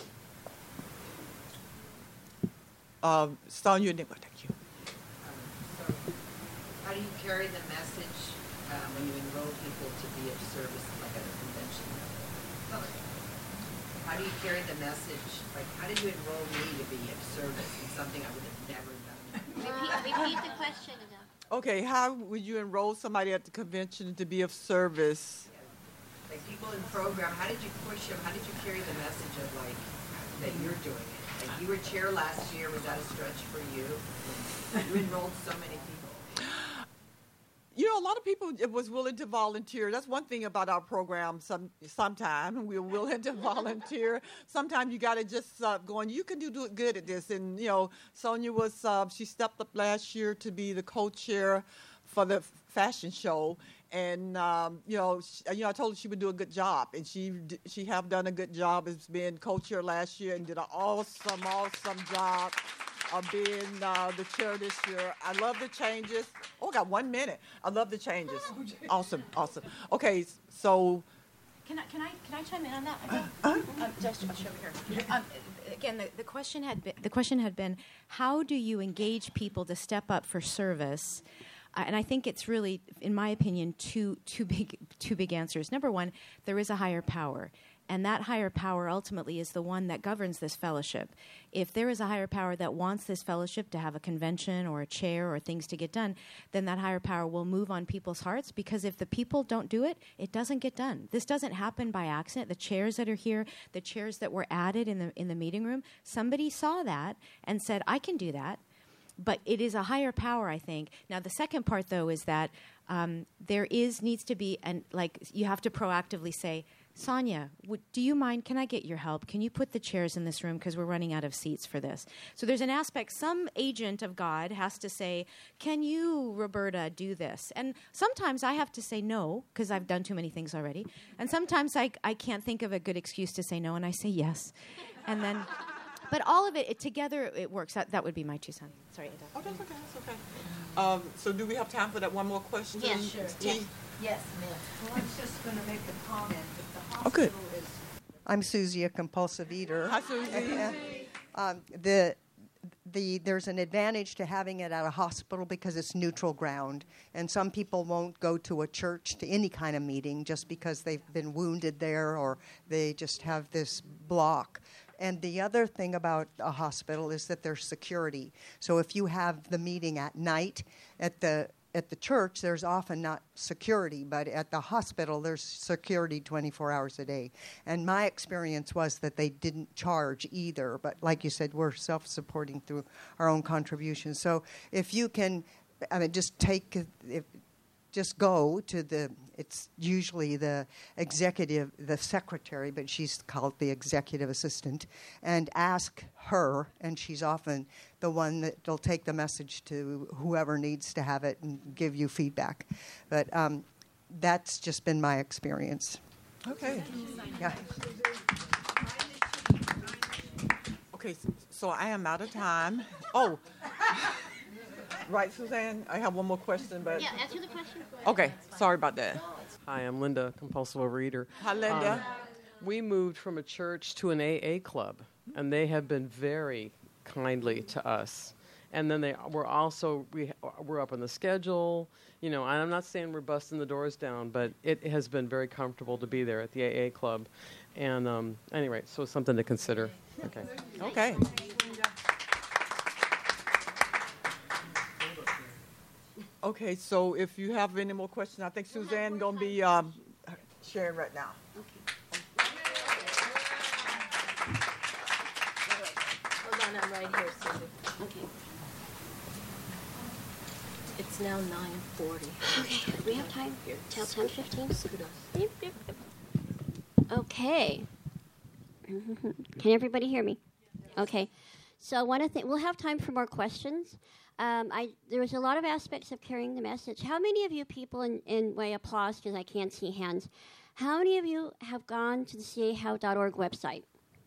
Um, Sonia, thank you. Um, so, how do you carry the message uh, when you enroll people to be of service, like at a convention? How do you carry the message? Like, how did you enroll me to be of service in something I would have never done? Repeat, repeat the question, Adele. Okay, how would you enroll somebody at the convention to be of service? Yeah. Like people in program, how did you push them? How did you carry the message of like that you're doing it? Like you were chair last year, was that a stretch for you? You enrolled so many people. You know, a lot of people was willing to volunteer. That's one thing about our program. Some sometimes we're willing to volunteer. Sometimes you got to just uh, going. You can do, do good at this. And you know, Sonia was uh, she stepped up last year to be the co-chair for the fashion show. And um, you know, she, you know, I told her she would do a good job, and she she have done a good job as being co-chair last year, and did an awesome, awesome job of being uh, the chair this year. I love the changes. Oh, I got one minute. I love the changes. Awesome, awesome. Okay, so. Can I can I can I chime in on that? Uh, uh, um, just I'll show over here. Um, Again, the, the question had been, the question had been, how do you engage people to step up for service? Uh, and I think it's really, in my opinion, two two big two big answers. Number one, there is a higher power. And that higher power ultimately is the one that governs this fellowship. If there is a higher power that wants this fellowship to have a convention or a chair or things to get done, then that higher power will move on people's hearts, because if the people don't do it, it doesn't get done. This doesn't happen by accident. The chairs that are here, the chairs that were added in the in the meeting room, somebody saw that and said, I can do that. But it is a higher power, I think. Now, the second part, though, is that um, there is needs to be, and like you have to proactively say, Sonia, would, do you mind, can I get your help? Can you put the chairs in this room because we're running out of seats for this? So there's an aspect, some agent of God has to say, can you, Roberta, do this? And sometimes I have to say no because I've done too many things already. And sometimes I, I can't think of a good excuse to say no, and I say yes. And then, but all of it, it together, it works. That, that would be my two cents. Sorry, Ada. Oh, that's okay, that's okay. Um, so do we have time for that one more question? Yes, sure. Yes. Yes, ma'am. Well, I was just going to make a comment. If the Oh, good. hospital is I'm Susie, a compulsive eater. Hi, Susie. um, the the there's an advantage to having it at a hospital because it's neutral ground, and some people won't go to a church to any kind of meeting just because they've been wounded there or they just have this block. And the other thing about a hospital is that there's security. So if you have the meeting at night at the at the church, there's often not security, but at the hospital, there's security twenty-four hours a day. And my experience was that they didn't charge either. But like you said, we're self-supporting through our own contributions. So if you can, I mean, just take, if, just go to the, it's usually the executive, the secretary, but she's called the executive assistant, and ask her, and she's often the one that will take the message to whoever needs to have it and give you feedback. But um, that's just been my experience. Okay. Yeah. Okay, so, so I am out of time. Oh. Right, Suzanne? I have one more question, but... Yeah, answer the question. Okay, sorry about that. Hi, I'm Linda, compulsive overeater. Hi, Linda. Um, we moved from a church to an A A club, and they have been very kindly to us. And then they were also, we, we're up on the schedule. You know, and I'm not saying we're busting the doors down, but it has been very comfortable to be there at the A A club. And um, anyway, so it's something to consider. Okay. Okay. Okay, so if you have any more questions, I think Suzanne going to be um, sharing right now. Hold on, I'm right here, Cindy. Okay. It's now nine forty. Okay. Do we have time till ten fifteen? Scoot on. Yep, yep, yep. Okay. Can everybody hear me? Okay. So I want to think. We'll have time for more questions. Um, I there was a lot of aspects of carrying the message. How many of you people, in, in way applause because I can't see hands, how many of you have gone to the C A how dot org website?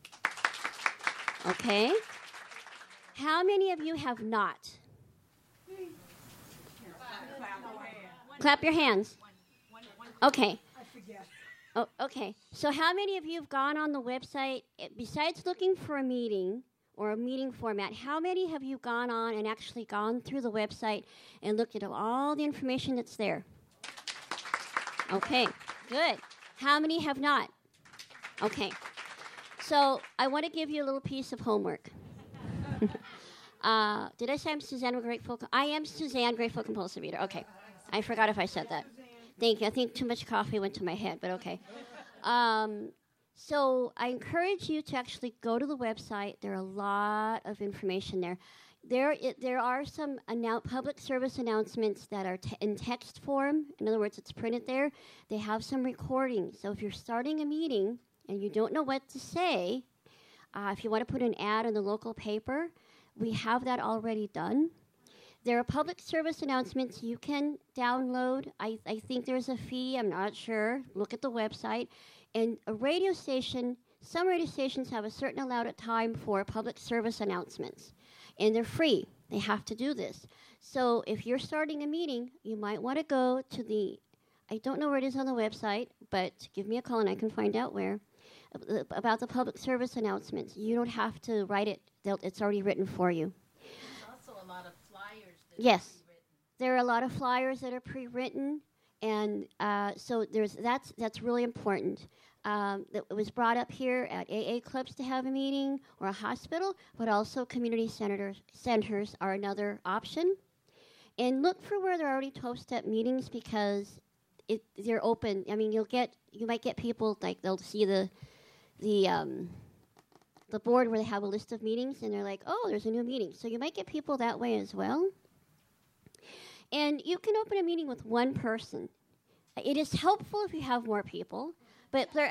Okay. How many of you have not? Clap your hands. Okay. Oh, okay. So how many of you have gone on the website, eh, besides looking for a meeting or a meeting format, how many have you gone on and actually gone through the website and looked at all the information that's there? Okay, good. How many have not? Okay. So I want to give you a little piece of homework. uh, did I say I'm Suzanne Grateful? I am Suzanne Grateful Compulsive Eater. Okay. I forgot if I said that. Thank you. I think too much coffee went to my head, but okay. Um, so I encourage you to actually go to the website. There are a lot of information there. There, it, there are some annou- public service announcements that are t- in text form. In other words, it's printed there. They have some recordings. So if you're starting a meeting and you don't know what to say, uh, if you want to put an ad in the local paper, we have that already done. There are public service announcements you can download. I, I think there's a fee. I'm not sure. Look at the website. And a radio station, some radio stations have a certain allowed time for public service announcements. And they're free. They have to do this. So if you're starting a meeting, you might want to go to the, I don't know where it is on the website, but give me a call and I can find out where, uh, about the public service announcements. You don't have to write it. They'll, it's already written for you. There's also a lot of flyers that Yes. are pre-written. There are a lot of flyers that are pre-written, and uh, so there's that's that's really important. Um, that it was brought up here at A A clubs to have a meeting or a hospital, but also community centers centers are another option. And look for where there are already twelve-step meetings because it they're open. I mean, you'll get you might get people like they'll see the the um, the board where they have a list of meetings, and they're like, oh, there's a new meeting. So you might get people that way as well. And you can open a meeting with one person. It is helpful if you have more people, but there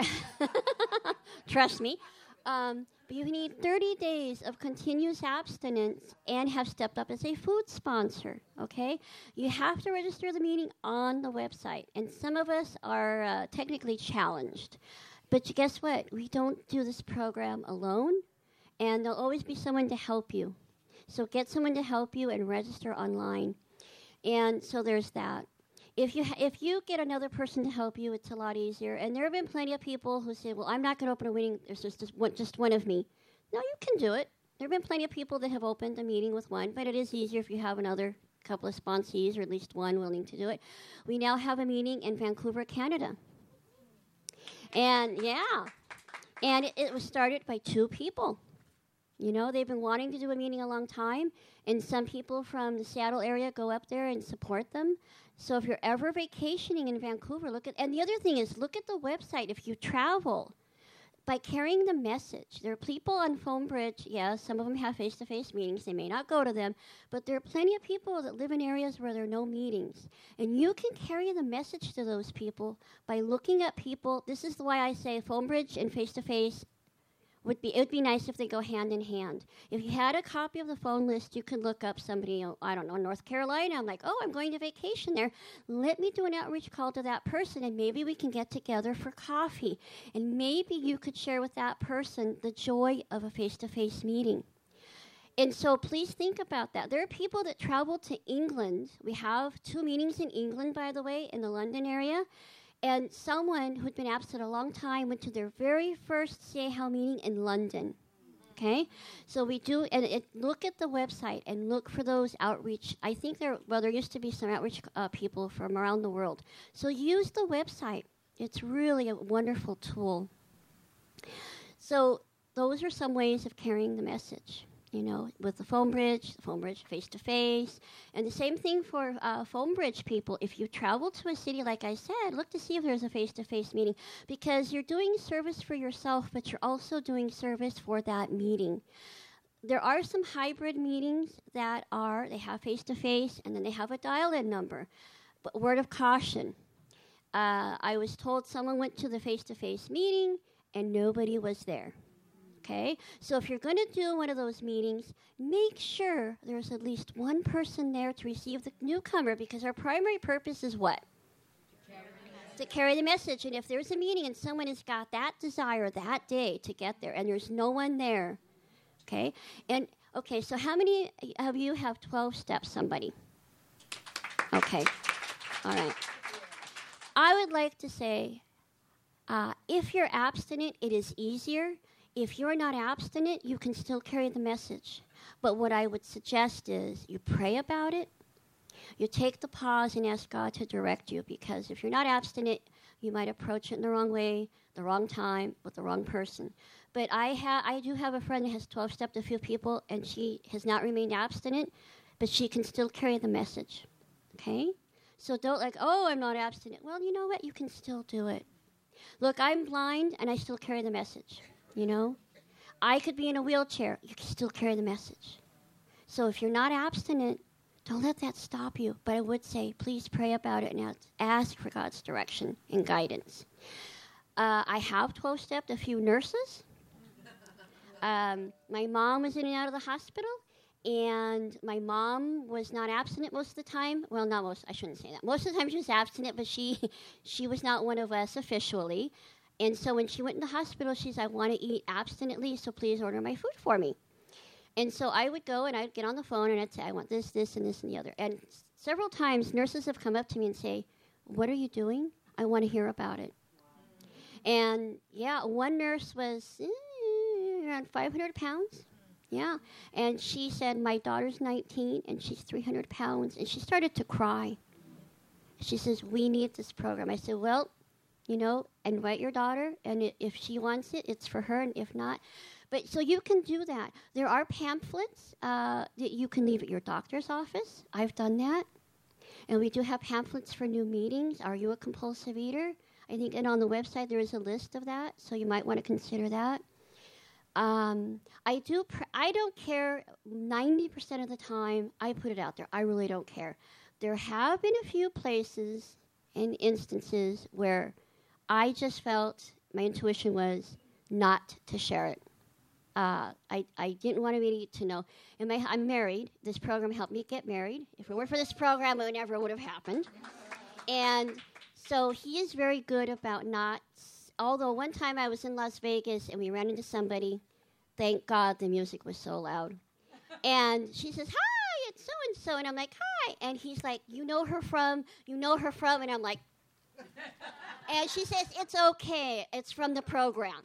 trust me. Um, but you need thirty days of continuous abstinence and have stepped up as a food sponsor, okay? You have to register the meeting on the website, and some of us are uh, technically challenged. But you guess what? We don't do this program alone, and there'll always be someone to help you. So get someone to help you and register online. And so there's that. If you ha- if you get another person to help you, it's a lot easier. And there have been plenty of people who say, well, I'm not going to open a meeting. There's just, just, one, just one of me. No, you can do it. There have been plenty of people that have opened a meeting with one, but it is easier if you have another couple of sponsees or at least one willing to do it. We now have a meeting in Vancouver, Canada. And yeah, and it, it was started by two people. You know, they've been wanting to do a meeting a long time, and some people from the Seattle area go up there and support them. So if you're ever vacationing in Vancouver, look at, and the other thing is, look at the website if you travel. By carrying the message, there are people on Foambridge, yes, some of them have face-to-face meetings, they may not go to them, but there are plenty of people that live in areas where there are no meetings. And you can carry the message to those people by looking at people. This is why I say Foambridge and face-to-face would be, it would be nice if they go hand in hand. If you had a copy of the phone list, you could look up somebody, I don't know, North Carolina. I'm like, oh, I'm going to vacation there. Let me do an outreach call to that person, and maybe we can get together for coffee. And maybe you could share with that person the joy of a face-to-face meeting. And so please think about that. There are people that travel to England. We have two meetings in England, by the way, in the London area. And someone who'd been absent a long time went to their very first C A H L meeting in London. Okay? So we do, and it, look at the website and look for those outreach. I think there, well, there used to be some outreach uh, people from around the world. So use the website. It's really a wonderful tool. So those are some ways of carrying the message. You know, with the Foambridge, the Foambridge face-to-face. And the same thing for uh, Foambridge people. If you travel to a city, like I said, look to see if there's a face-to-face meeting, because you're doing service for yourself, but you're also doing service for that meeting. There are some hybrid meetings that are, they have face-to-face, and then they have a dial-in number. But word of caution, uh, I was told someone went to the face-to-face meeting, and nobody was there. Okay, so if you're going to do one of those meetings, make sure there's at least one person there to receive the newcomer, because our primary purpose is what? To carry the message. To carry the message. And if there's a meeting and someone has got that desire that day to get there, and there's no one there, okay? And, okay, so how many of you have twelve steps, somebody? Okay, all right. I would like to say, uh, if you're abstinent, it is easier. If you're not abstinent, you can still carry the message. But what I would suggest is you pray about it. You take the pause and ask God to direct you, because if you're not abstinent, you might approach it in the wrong way, the wrong time, with the wrong person. But I ha- I do have a friend that has twelve-stepped a few people, and she has not remained abstinent, but she can still carry the message. Okay? So don't like, oh, I'm not abstinent. Well, you know what? You can still do it. Look, I'm blind, and I still carry the message. You know, I could be in a wheelchair. You can still carry the message. So if you're not abstinent, don't let that stop you. But I would say, please pray about it and ask for God's direction and guidance. Uh, I have twelve-stepped a few nurses. Um, my mom was in and out of the hospital, and my mom was not abstinent most of the time. Well, not most. I shouldn't say that. Most of the time she was abstinent, but she she was not one of us officially. And so when she went in the hospital, she said, I want to eat abstinently, so please order my food for me. And so I would go and I'd get on the phone and I'd say, I want this, this, and this, and the other. And s- several times nurses have come up to me and say, what are you doing? I want to hear about it. And yeah, one nurse was eh, around five hundred pounds. Yeah. And she said, my daughter's nineteen and she's three hundred pounds. And she started to cry. She says, we need this program. I said, well, you know, invite your daughter, and it, if she wants it, it's for her, and if not. But so you can do that. There are pamphlets uh, that you can leave at your doctor's office. I've done that. And we do have pamphlets for new meetings. Are you a compulsive eater? I think, and on the website there is a list of that, so you might want to consider that. Um, I do. Pr- I don't care. ninety percent of the time, I put it out there. I really don't care. There have been a few places and instances where I just felt my intuition was not to share it. Uh, I, I didn't want anybody to know. And my, I'm married. This program helped me get married. If it weren't for this program, it never would have happened. And so he is very good about not, although one time I was in Las Vegas and we ran into somebody, thank God the music was so loud. And she says, hi, it's so-and-so. And I'm like, hi. And he's like, you know her from, you know her from. And I'm like, and she says, it's okay. It's from the program.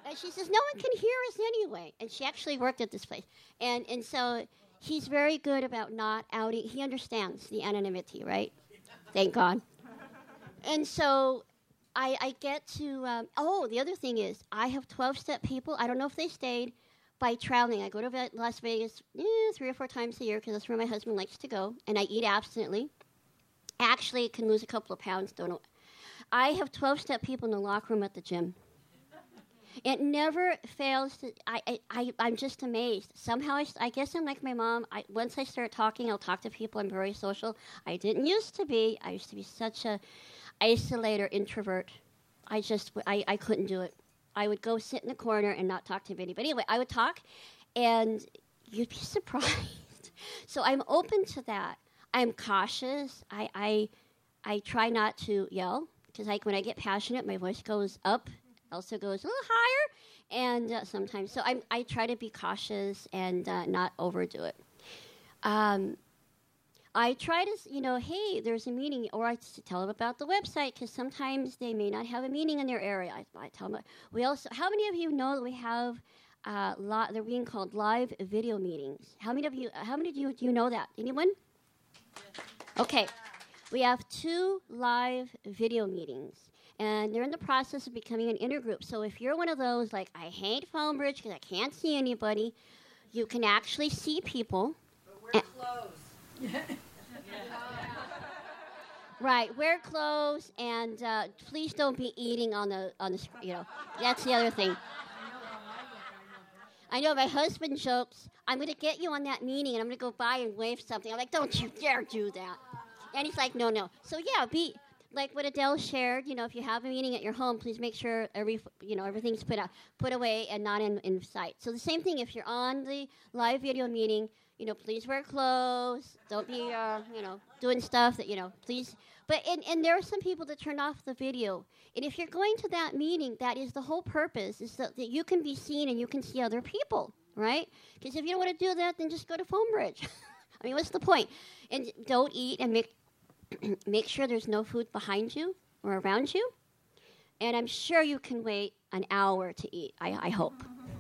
And she says, no one can hear us anyway. And she actually worked at this place. And and so he's very good about not outing. He understands the anonymity, right? Thank God. And so I, I get to, um, oh, the other thing is I have twelve-step people. I don't know if they stayed by traveling. I go to Ve- Las Vegas eh, three or four times a year because that's where my husband likes to go. And I eat abstinently. Actually, can lose a couple of pounds. Don't know. I have twelve-step people in the locker room at the gym. It never fails to, I, I, I, I'm just amazed. Somehow, I, I guess I'm like my mom. I, once I start talking, I'll talk to people. I'm very social. I didn't used to be. I used to be such a isolator, introvert. I just, I, I couldn't do it. I would go sit in the corner and not talk to anybody. Anyway, I would talk, and you'd be surprised. So I'm open to that. I'm cautious. I, I, I try not to yell, because like when I get passionate, my voice goes up. Also goes a little higher, and uh, sometimes so I I try to be cautious and uh, not overdo it. Um, I try to you know, hey, there's a meeting, or I just tell them about the website because sometimes they may not have a meeting in their area. I, I tell them we also. How many of you know that we have uh, li- they're being called live video meetings? How many of you? How many of you do you know that? Anyone? Okay, we have two live video meetings. And they're in the process of becoming an intergroup. So if you're one of those, like, I hate Phone Bridge because I can't see anybody, you can actually see people. But wear clothes. Right, wear clothes, and uh, please don't be eating on the, on the sc- you know, that's the other thing. I know my husband jokes, I'm going to get you on that meeting, and I'm going to go by and wave something. I'm like, don't you dare do that. And he's like, no, no. So, yeah, be... Like what Adele shared, you know, if you have a meeting at your home, please make sure every, you know, everything's put out, put away and not in, in sight. So the same thing, if you're on the live video meeting, you know, please wear clothes. Don't be, uh, you know, doing stuff that, you know, please. But and, and there are some people that turn off the video. And if you're going to that meeting, that is the whole purpose, is that, that you can be seen and you can see other people, right? Because if you don't want to do that, then just go to Phone Bridge. I mean, what's the point? And don't eat and make. Make sure there's no food behind you or around you. And I'm sure you can wait an hour to eat, I, I hope.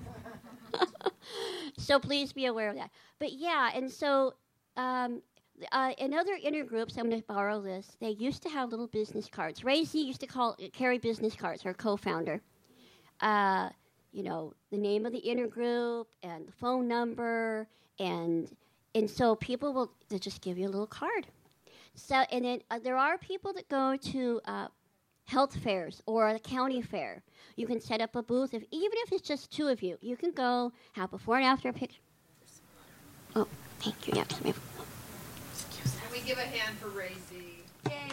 So please be aware of that. But yeah, and so um, uh, in other intergroups, I'm going to borrow this, they used to have little business cards. Ray Z used to call carry business cards, her co-founder. Uh, you know, the name of the intergroup and the phone number. And, and so people will they'll just give you a little card. So, and then uh, there are people that go to uh, health fairs or the county fair. You can set up a booth, if, even if it's just two of you. You can go, have before and after picture. Oh, thank you. Yeah, just move. Excuse me. Can we give a hand for Ray Z? Yay!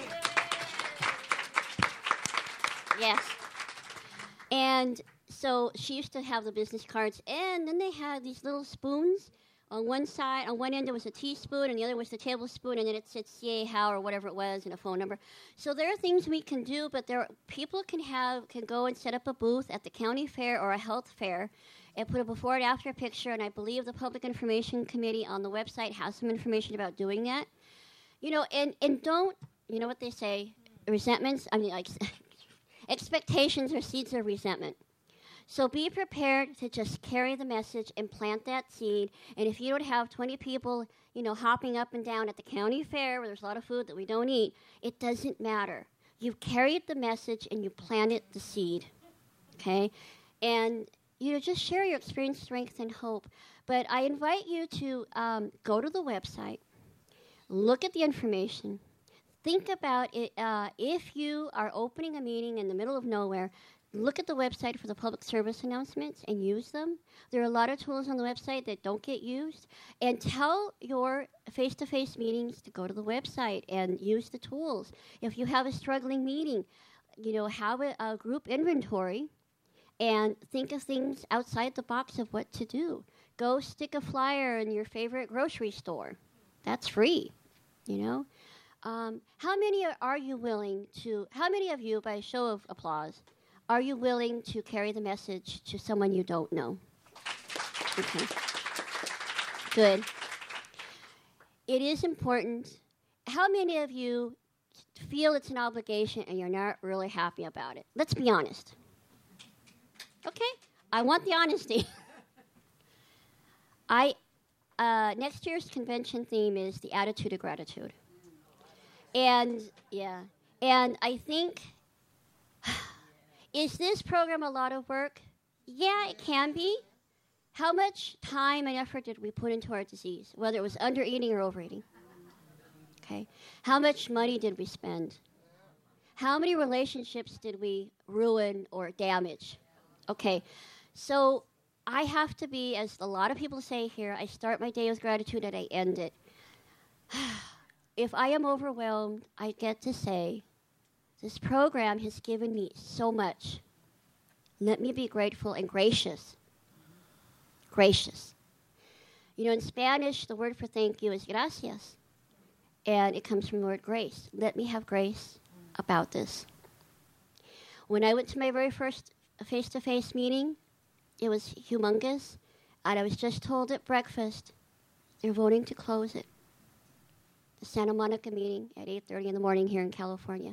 Yes. And so she used to have the business cards, and then they had these little spoons. On one side, on one end, there was a teaspoon, and the other was the tablespoon, and then it said C A how or whatever it was, and a phone number. So there are things we can do, but there are, people can have can go and set up a booth at the county fair or a health fair, and put a before and after picture. And I believe the Public Information Committee on the website has some information about doing that. You know, and and don't you know what they say? Resentments. I mean, like expectations are seeds of resentment. So be prepared to just carry the message and plant that seed. And if you don't have twenty people, you know, hopping up and down at the county fair where there's a lot of food that we don't eat, it doesn't matter. You've carried the message and you planted the seed, okay? And, you know, just share your experience, strength, and hope. But I invite you to um, go to the website, look at the information, think about it. Uh, if you are opening a meeting in the middle of nowhere, look at the website for the public service announcements and use them. There are a lot of tools on the website that don't get used. And tell your face-to-face meetings to go to the website and use the tools. If you have a struggling meeting, you know, have a, a group inventory and think of things outside the box of what to do. Go stick a flyer in your favorite grocery store. That's free, you know. Um, how many are, are you willing to, how many of you, by a show of applause, are you willing to carry the message to someone you don't know? Okay. Good. It is important. How many of you feel it's an obligation and you're not really happy about it? Let's be honest. Okay? I want the honesty. I uh, next year's convention theme is the attitude of gratitude. And, yeah, and I think, is this program a lot of work? Yeah, it can be. How much time and effort did we put into our disease, whether it was under-eating or overeating? Okay. How much money did we spend? How many relationships did we ruin or damage? Okay. So I have to be, as a lot of people say here, I start my day with gratitude and I end it. If I am overwhelmed, I get to say, this program has given me so much. Let me be grateful and gracious. Gracious. You know, in Spanish, the word for thank you is gracias. And it comes from the word grace. Let me have grace about this. When I went to my very first face-to-face meeting, it was humongous. And I was just told at breakfast, they're voting to close it. The Santa Monica meeting at eight thirty in the morning here in California.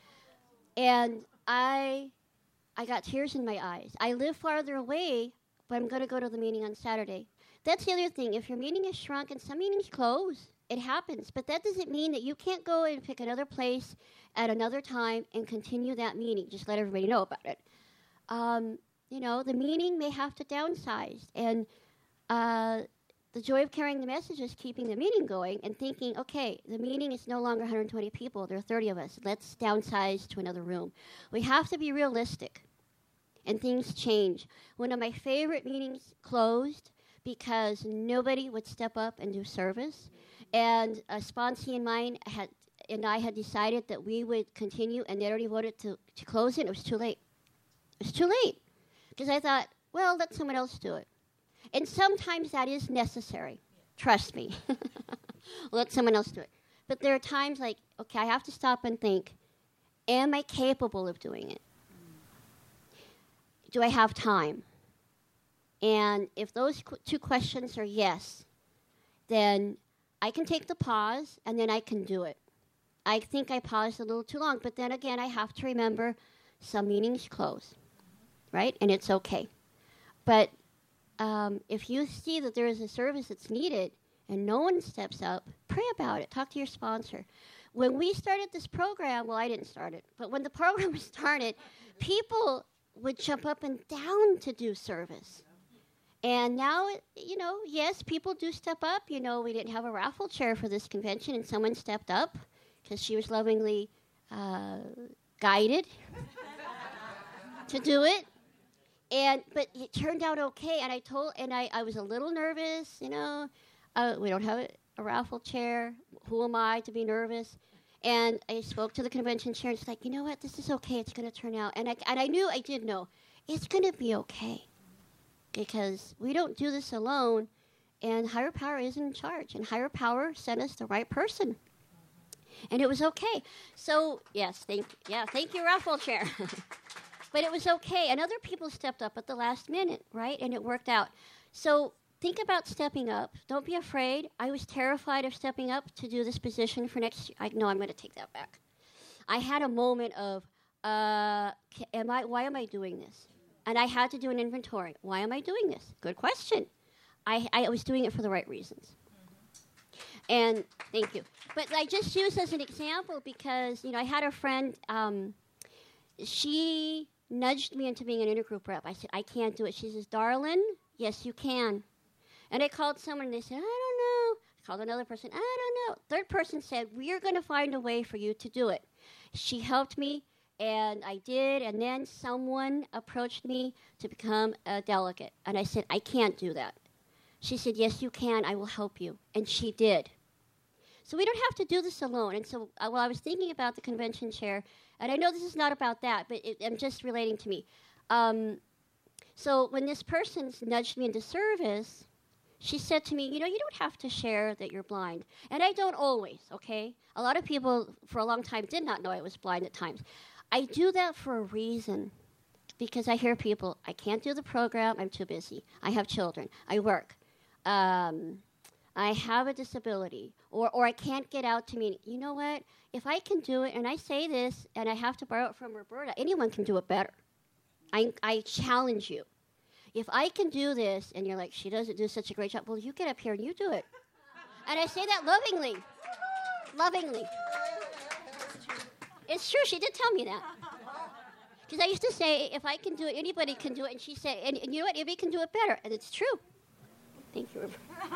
And I I got tears in my eyes. I live farther away, but I'm going to go to the meeting on Saturday. That's the other thing. If your meeting is shrunk and some meetings close, it happens. But that doesn't mean that you can't go and pick another place at another time and continue that meeting. Just let everybody know about it. Um, you know, the meeting may have to downsize. And uh, the joy of carrying the message is keeping the meeting going and thinking, okay, the meeting is no longer one hundred twenty people. There are thirty of us. Let's downsize to another room. We have to be realistic. And things change. One of my favorite meetings closed because nobody would step up and do service. And a sponsee and mine had, and I had decided that we would continue, and they already voted to, to close it. It was too late. It was too late. Because I thought, well, let someone else do it. And sometimes that is necessary. Trust me. Let someone else do it. But there are times like, okay, I have to stop and think, am I capable of doing it? Do I have time? And if those qu- two questions are yes, then I can take the pause and then I can do it. I think I paused a little too long, but then again, I have to remember some meetings close, right? And it's okay. But um, if you see that there is a service that's needed and no one steps up, pray about it. Talk to your sponsor. When we started this program, well, I didn't start it, but when the program started, people would jump up and down to do service. And now, it, you know, yes, people do step up. You know, we didn't have a raffle chair for this convention, and someone stepped up because she was lovingly uh, guided to do it. And but it turned out okay. And I told, and I, I was a little nervous. You know, uh, we don't have a, a raffle chair. Who am I to be nervous? And I spoke to the convention chair, and it's like, you know what, this is okay, it's going to turn out. And I, and I knew, I did know, it's going to be okay. Because we don't do this alone, and higher power is in charge. And higher power sent us the right person. And it was okay. So, yes, thank, yeah, thank you, raffle chair. But it was okay. And other people stepped up at the last minute, right? And it worked out. So think about stepping up. Don't be afraid. I was terrified of stepping up to do this position for next year. I know I'm going to take that back. I had a moment of, uh, am I? Why am I doing this? And I had to do an inventory. Why am I doing this? Good question. I, I was doing it for the right reasons. And thank you. But I just used as an example because, you know, I had a friend, um, she nudged me into being an intergroup rep. I said, I can't do it. She says, darling, yes, you can. And I called someone and they said, I don't know. I called another person, I don't know. Third person said, we are going to find a way for you to do it. She helped me, and I did. And then someone approached me to become a delegate. And I said, I can't do that. She said, yes, you can. I will help you. And she did. So we don't have to do this alone. And so uh, while I was thinking about the convention chair, and I know this is not about that, but it, I'm just relating to me. Um, so when this person nudged me into service, she said to me, you know, you don't have to share that you're blind. And I don't always, okay? A lot of people for a long time did not know I was blind at times. I do that for a reason. Because I hear people, I can't do the program, I'm too busy. I have children, I work. Um, I have a disability, or, or I can't get out to meet. You know what? If I can do it, and I say this, and I have to borrow it from Roberta, anyone can do it better. I, I challenge you. if I can do this, and you're like, she doesn't do such a great job, well, you get up here and you do it. And I say that lovingly. Lovingly. It's true. She did tell me that. Because I used to say, if I can do it, anybody can do it. And she said, and, and you know what? Anybody can do it better. And it's true. Thank you.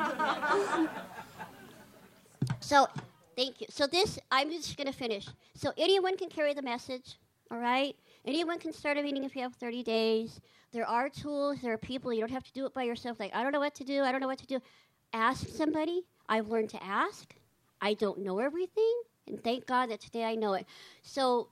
So, thank you. So this, I'm just going to finish. So anyone can carry the message, all right? Anyone can start a meeting if you have thirty days. There are tools. There are people. You don't have to do it by yourself. Like, I don't know what to do. I don't know what to do. Ask somebody. I've learned to ask. I don't know everything. And thank God that today I know it. So,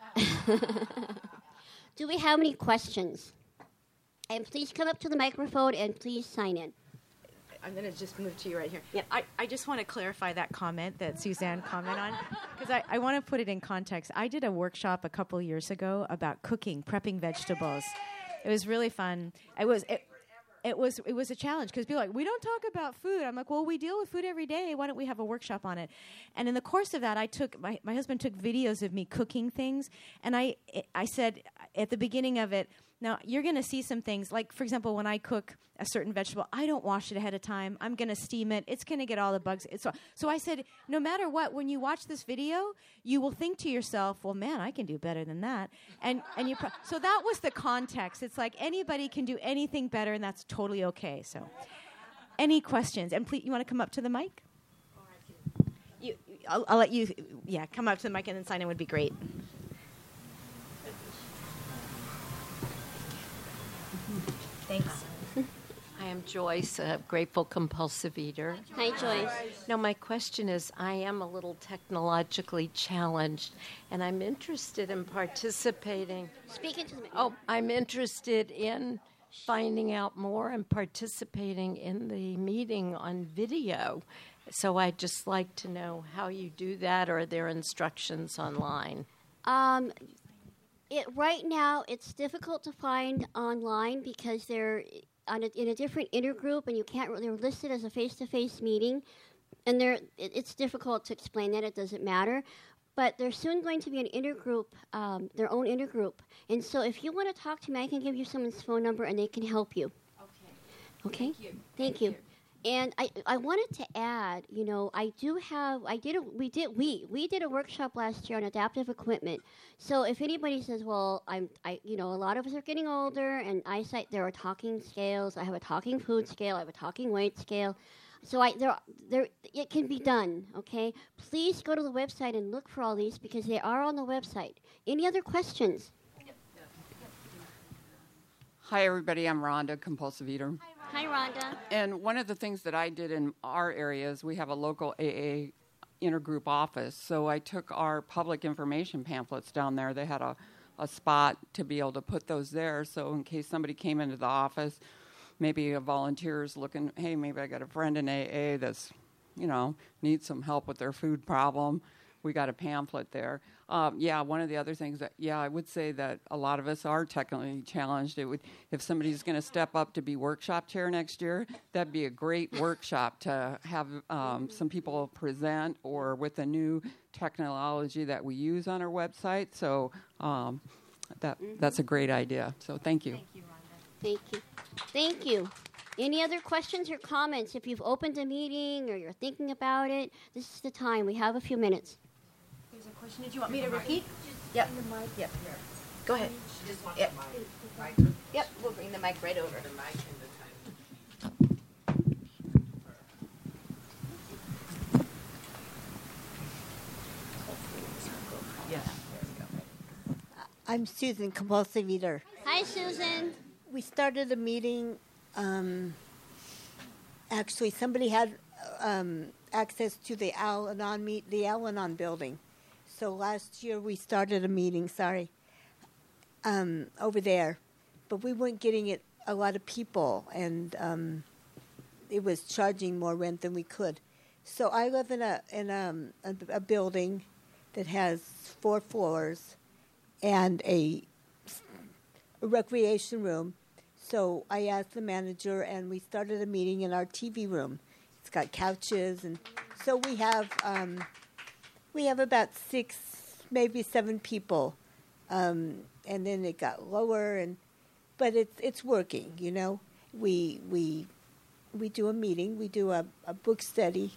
do we have any questions? And please come up to the microphone and please sign in. I'm going to just move to you right here. Yep. I, I just want to clarify that comment that Suzanne commented on, because I, I want to put it in context. I did a workshop a couple years ago about cooking, prepping vegetables. It was really fun. I was... It, It was it was a challenge because people are like, we don't talk about food. I'm like, well, we deal with food every day. Why don't we have a workshop on it? And in the course of that, I took my, my husband took videos of me cooking things, and I I said at the beginning of it, now you're going to see some things like, for example, when I cook a certain vegetable, I don't wash it ahead of time. I'm going to steam it. It's going to get all the bugs. It's, so, so I said, no matter what, when you watch this video, you will think to yourself, well, man, I can do better than that. And and you pro- so that was the context. It's like anybody can do anything better, and that's totally okay. So, any questions? And please, you want to come up to the mic? You, I'll, I'll let you. Yeah, come up to the mic and then sign in would be great. Thanks. I am Joyce, a grateful compulsive eater. Hi, Joyce. Now, my question is, I am a little technologically challenged, and I'm interested in participating. Speak into the mic. Oh, I'm interested in finding out more and participating in the meeting on video. So I'd just like to know how you do that, or are there instructions online? Um, it right now it's difficult to find online because they're on a, in a different intergroup, and you can't. They're listed as a face-to-face meeting, and they're. It, it's difficult to explain that. It doesn't matter, but there's soon going to be an intergroup, um, their own intergroup, and so if you want to talk to me, I can give you someone's phone number, and they can help you. Okay. Okay. Thank you. Thank, Thank you. you. And I, I wanted to add, you know, I do have, I did, a, we did, we, we did a workshop last year on adaptive equipment. So if anybody says, well, I'm, I, you know, a lot of us are getting older, and eyesight, there are talking scales. I have a talking food scale. I have a talking weight scale. So I, there, there, it can be done. Okay. Please go to the website and look for all these because they are on the website. Any other questions? Hi, everybody. I'm Rhonda, compulsive eater. Hi, Rhonda. And one of the things that I did in our area is we have a local A A intergroup office. So I took our public information pamphlets down there. They had a, a spot to be able to put those there. So in case somebody came into the office, maybe a volunteer is looking, hey, maybe I got a friend in A A that's, you know, needs some help with their food problem. We got a pamphlet there. Um, yeah, one of the other things that, yeah, I would say that a lot of us are technically challenged. It would, if somebody's going to step up to be workshop chair next year, that'd be a great workshop to have um, some people present, or with the new technology that we use on our website. So um, that mm-hmm. that's a great idea. So thank you. Thank you, Rhonda. Thank you. Thank you. Any other questions or comments? If you've opened a meeting or you're thinking about it, this is the time. We have a few minutes. There's a question. Did you want me to repeat? Yep. Yep. Go ahead. She just wants Yep. the mic. Mic. Yep, we'll bring the mic right over. The mic and the time. Yeah. I'm Susan, compulsive eater. Hi, Susan. We started a meeting. Um, actually, somebody had um, access to the Al-Anon meet, the Al-Anon building. So last year we started a meeting. Sorry, um, over there, but we weren't getting it a lot of people, and um, it was charging more rent than we could. So I live in a in a, a, a building that has four floors and a, a recreation room. So I asked the manager, and we started a meeting in our T V room. It's got couches, and so we have um, we have about six, maybe seven people. Um, and then it got lower, and but it's it's working. You know, we we we do a meeting, we do a, a book study,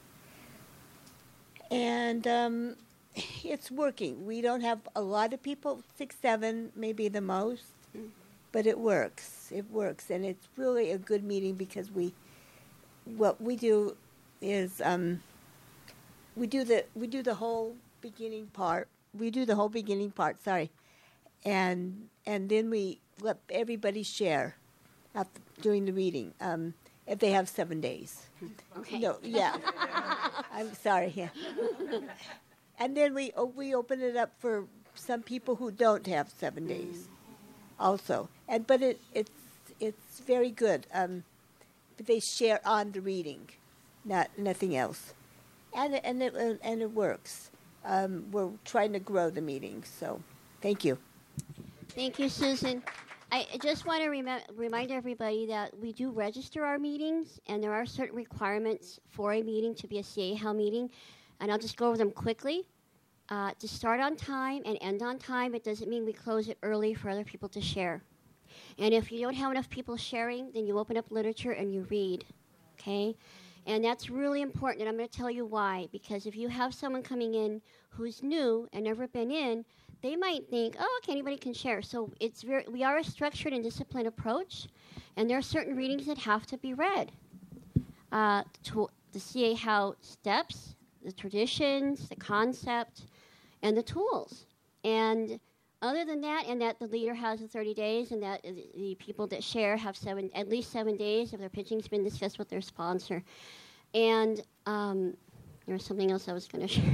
and um, it's working. We don't have a lot of people, six, seven, maybe the most, but it works. It works, and it's really a good meeting because we, what we do is um, we do the we do the whole beginning part. We do the whole beginning part. Sorry, and and then we let everybody share after, during the reading. Um, if they have seven days. Okay. No, yeah. I'm sorry. Yeah. And then we oh, we open it up for some people who don't have seven days, also. And but it it's it's very good. Um, they share on the reading, not nothing else, and it, and it and it works. Um, we're trying to grow the meeting, so thank you. Thank you, Susan. I just want to rem- remind everybody that we do register our meetings, and there are certain requirements for a meeting to be a C A H L meeting, and I'll just go over them quickly. Uh, to start on time and end on time, it doesn't mean we close it early for other people to share. And if you don't have enough people sharing, then you open up literature and you read, okay? And that's really important, and I'm going to tell you why. Because if you have someone coming in who's new and never been in, they might think, oh, okay, anybody can share. So it's very, we are a structured and disciplined approach, and there are certain readings that have to be read. Uh, to the C A H L steps, the traditions, the concept, and the tools. And other than that, and that the leader has the thirty days, and that the people that share have seven, at least seven days if their pitching's been discussed with their sponsor. And um, there was something else I was going to share.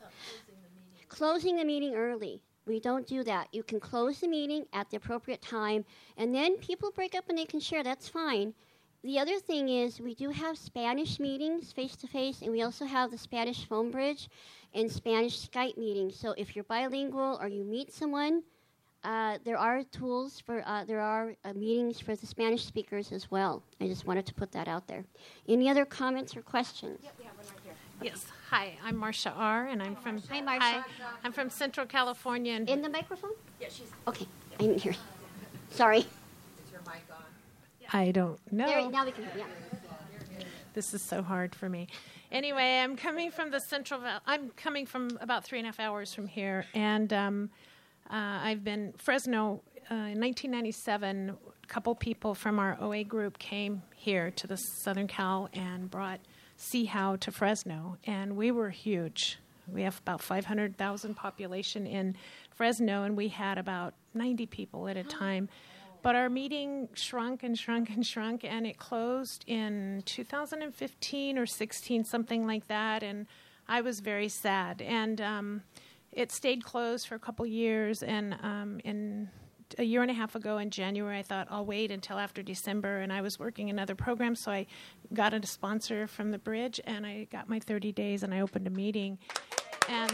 Closing the meeting early. We don't do that. You can close the meeting at the appropriate time, and then people break up and they can share. That's fine. The other thing is we do have Spanish meetings face-to-face, and we also have the Spanish phone bridge and Spanish Skype meetings. So if you're bilingual or you meet someone, uh, there are tools for, uh, there are uh, meetings for the Spanish speakers as well. I just wanted to put that out there. Any other comments or questions? Yep, we have one right here. Yes. Hi, I'm Marcia R., and I'm from. Hi, Marcia. Hi, I'm from Central California. And in the microphone? Yeah, she's. Okay, I didn't hear. Sorry. Is your mic on? I don't know. There, now we can hear. Yeah. This is so hard for me. Anyway, I'm coming from the Central. Val- I'm coming from about three and a half hours from here, and um, uh, I've been Fresno uh, in nineteen ninety-seven. A couple people from our O A group came here to the Southern Cal and brought C H O W to Fresno, and we were huge. We have about five hundred thousand population in Fresno, and we had about ninety people at a time. But our meeting shrunk and shrunk and shrunk, and it closed in two thousand fifteen or sixteen, something like that, and I was very sad. And um, it stayed closed for a couple years, and um, in a year and a half ago in January, I thought I'll wait until after December, and I was working another program, so I got a sponsor from the bridge, and I got my thirty days, and I opened a meeting. And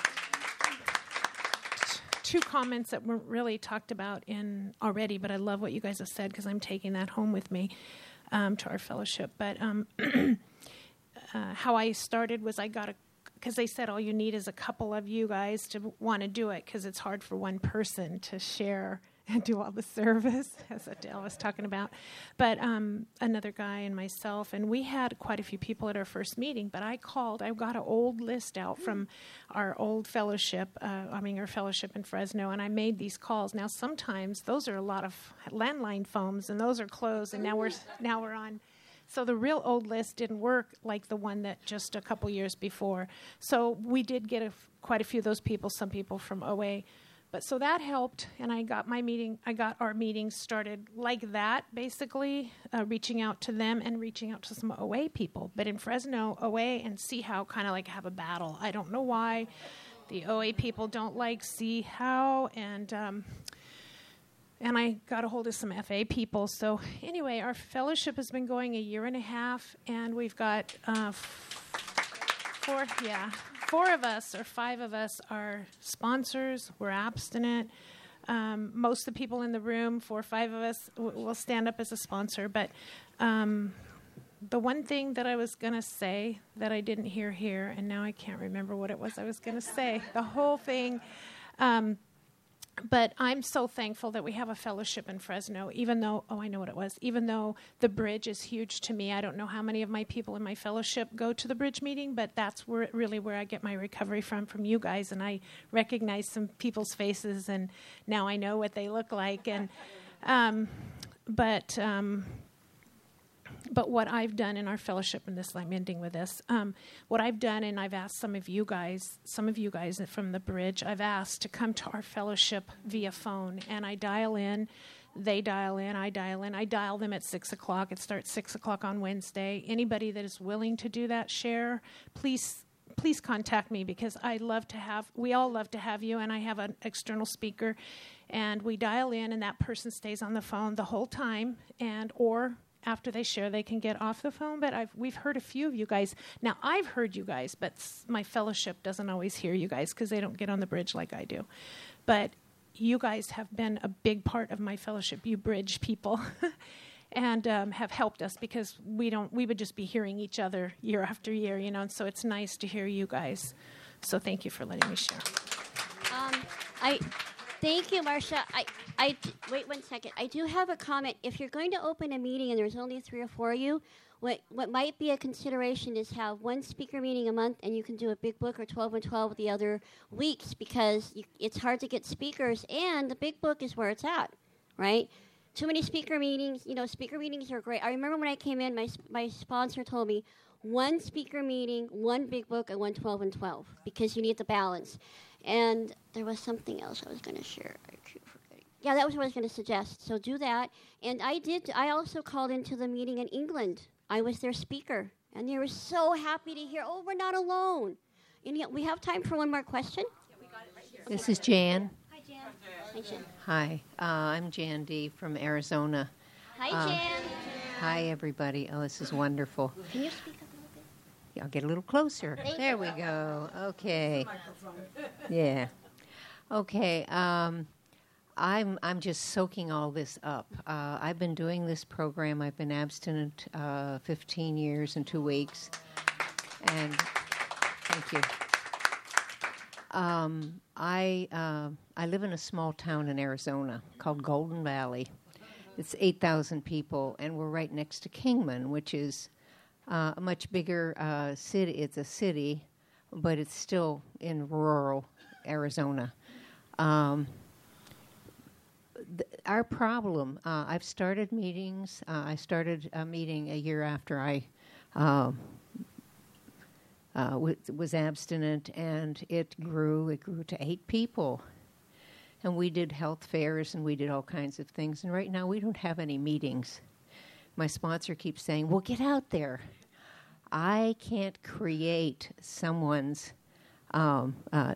two comments that weren't really talked about in already, but I love what you guys have said because I'm taking that home with me um, to our fellowship. But um, uh, how I started was I got a, because they said all you need is a couple of you guys to want to do it because it's hard for one person to share and do all the service, as Adele was talking about. But um, another guy and myself, and we had quite a few people at our first meeting, but I called, I got an old list out from our old fellowship, uh, I mean our fellowship in Fresno, and I made these calls. Now sometimes those are a lot of landline phones, and those are closed, and now we're now we're on. So the real old list didn't work like the one that just a couple years before. So we did get a, quite a few of those people, some people from O A. But so that helped, and I got my meeting, I got our meetings started like that, basically, uh, reaching out to them and reaching out to some O A people. But in Fresno, O A and C H O W kind of like have a battle. I don't know why. The O A people don't like C H O W, and um, and I got a hold of some F A people. So anyway, our fellowship has been going a year and a half, and we've got uh, four, yeah. Four of us or five of us are sponsors. We're abstinent. Um, most of the people in the room, four or five of us, w- will stand up as a sponsor. But um, the one thing that I was going to say that I didn't hear here, and now I can't remember what it was I was going to say. The whole thing, um, but I'm so thankful that we have a fellowship in Fresno, even though, oh, I know what it was, even though the Bridge is huge to me. I don't know how many of my people in my fellowship go to the Bridge meeting, but that's where, really where I get my recovery from, from you guys. And I recognize some people's faces, and now I know what they look like. And um, But... Um, But what I've done in our fellowship, and this I'm ending with this, um, what I've done, and I've asked some of you guys, some of you guys from the Bridge, I've asked to come to our fellowship via phone, and I dial in, they dial in, I dial in, I dial them at six o'clock. It starts six o'clock on Wednesday. Anybody that is willing to do that share, please please contact me, because I love to have, we all love to have you, and I have an external speaker, and we dial in, and that person stays on the phone the whole time, and or after they share, they can get off the phone. But I've, we've heard a few of you guys. Now, I've heard you guys, but s- my fellowship doesn't always hear you guys because they don't get on the Bridge like I do. But you guys have been a big part of my fellowship, you Bridge people, and um, have helped us, because we don't. We would just be hearing each other year after year, you know, and so it's nice to hear you guys. So thank you for letting me share. Um, I... Thank you, Marcia. I, I, wait one second. I do have a comment. If you're going to open a meeting and there's only three or four of you, what what might be a consideration is have one speaker meeting a month, and you can do a big book or twelve and twelve the other weeks, because you, it's hard to get speakers, and the big book is where it's at, right? Too many speaker meetings. You know, speaker meetings are great. I remember when I came in, my my sponsor told me one speaker meeting, one big book, and one twelve and twelve, because you need the balance. And there was something else I was going to share. I keep forgetting. Yeah, that was what I was going to suggest. So do that. And I did. I also called into the meeting in England. I was their speaker, and they were so happy to hear, oh, we're not alone. And yet we have time for one more question. Yeah, we got it right here. This is Jan. Hi, Jan. Hi, Jan. Hi, uh, I'm Jan D. from Arizona. Hi, uh, Jan. Hi, everybody. Oh, this is wonderful. Can you speak up a little bit? Yeah, I'll get a little closer. Thank there you. we go. Okay. Yeah. Okay. Um, I'm I'm just soaking all this up. Uh, I've been doing this program. I've been abstinent uh, fifteen years and two weeks. And thank you. Um, I uh, I live in a small town in Arizona called Golden Valley. It's eight thousand people, and we're right next to Kingman, which is uh, a much bigger uh, city. It's a city, but it's still in rural Arizona. Um, th- our problem, uh, I've started meetings. Uh, I started a meeting a year after I uh, uh, w- was abstinent, and it grew. It grew to eight people. And we did health fairs, and we did all kinds of things. And right now, we don't have any meetings. My sponsor keeps saying, well, get out there. I can't create someone's um, uh,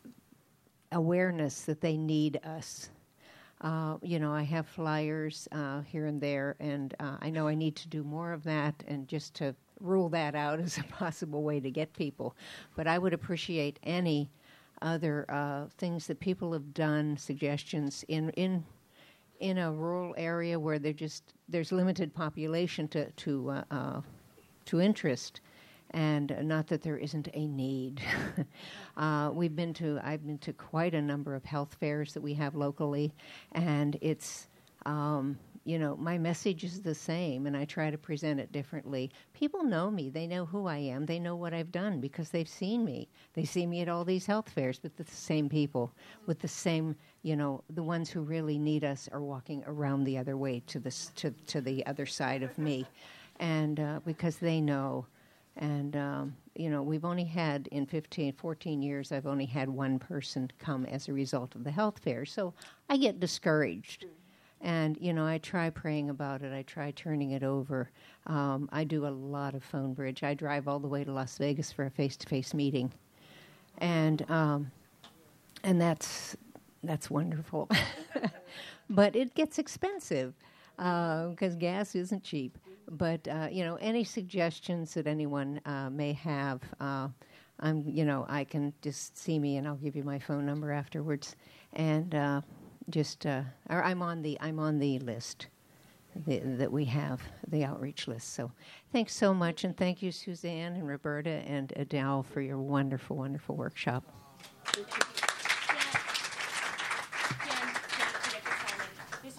awareness that they need us. Uh, you know, I have flyers uh, here and there, and uh, I know I need to do more of that, and just to rule that out as a possible way to get people. But I would appreciate any other uh, things that people have done, suggestions in in in a rural area where there just there's limited population to to uh, uh, to interest. And not that there isn't a need. uh, we've been to, I've been to quite a number of health fairs that we have locally, and it's, um, you know, my message is the same, and I try to present it differently. People know me. They know who I am. They know what I've done because they've seen me. They see me at all these health fairs, but the same people with the same, you know, the ones who really need us are walking around the other way to the, to, to the other side of me, and uh, because they know. And, um, you know, we've only had, in fifteen, fourteen years, I've only had one person come as a result of the health fair. So I get discouraged. And, you know, I try praying about it. I try turning it over. Um, I do a lot of phone bridge. I drive all the way to Las Vegas for a face-to-face meeting. And um, and that's that's wonderful. But it gets expensive because uh, gas isn't cheap. But, uh, you know, any suggestions that anyone uh, may have, uh, I'm, you know, I can just see me, and I'll give you my phone number afterwards. And uh, just, uh, or I'm on the, I'm on the list the, that we have, the outreach list. So thanks so much, and thank you, Suzanne and Roberta and Adele, for your wonderful, wonderful workshop. Yeah. Yeah.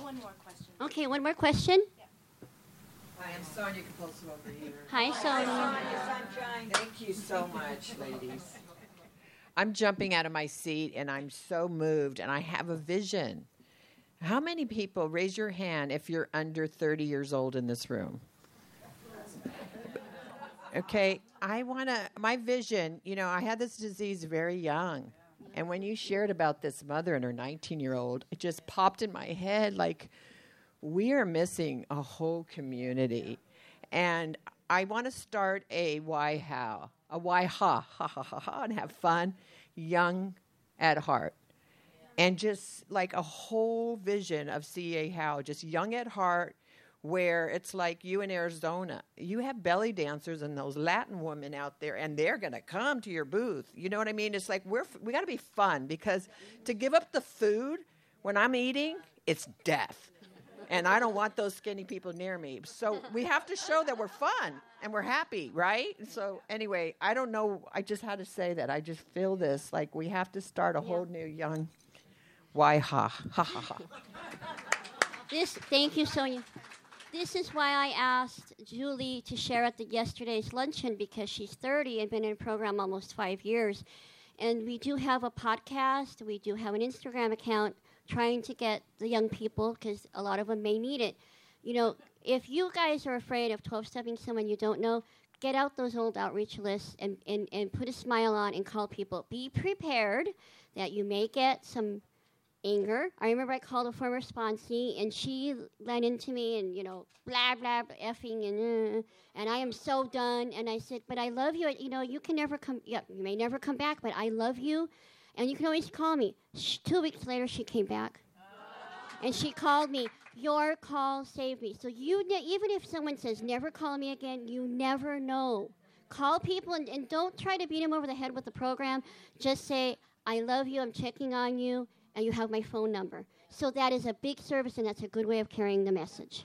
one more question. Okay, one more question. Hi, I'm Sonia Capulso over here. Hi, Sonia. Thank you so much, ladies. I'm jumping out of my seat and I'm so moved and I have a vision. How many people, raise your hand if you're under thirty years old in this room? Okay, I want to, my vision, you know, I had this disease very young. And when you shared about this mother and her nineteen-year-old, it just popped in my head like, we are missing a whole community. And I want to start a why how, a why ha, ha, ha, ha, ha, and have fun, young at heart. And just like a whole vision of C A How, just young at heart, where it's like you in Arizona. You have belly dancers and those Latin women out there, and they're going to come to your booth. You know what I mean? It's like we're we got to be fun, because to give up the food when I'm eating, it's death. And I don't want those skinny people near me. So we have to show that we're fun and we're happy, right? So anyway, I don't know. I just had to say that. I just feel this. Like we have to start a whole new young why ha. Ha ha ha. This, thank you, Sonia. This is why I asked Julie to share at the yesterday's luncheon, because she's thirty and been in the program almost five years. And we do have a podcast. We do have an Instagram account trying to get the young people, because a lot of them may need it. You know, if you guys are afraid of twelve-stepping someone you don't know, get out those old outreach lists and, and, and put a smile on and call people. Be prepared that you may get some anger. I remember I called a former sponsee, and she ran into me and, you know, blah, blah, blah effing, and uh, and I am so done. And I said, but I love you. You know, you can never come, yeah, you may never come back, but I love you, and you can always call me. Sh- two weeks later, she came back, and she called me. Your call saved me. So you, ne- even if someone says, never call me again, you never know. Call people, and, and don't try to beat them over the head with the program. Just say, I love you, I'm checking on you, and you have my phone number. So that is a big service, and that's a good way of carrying the message.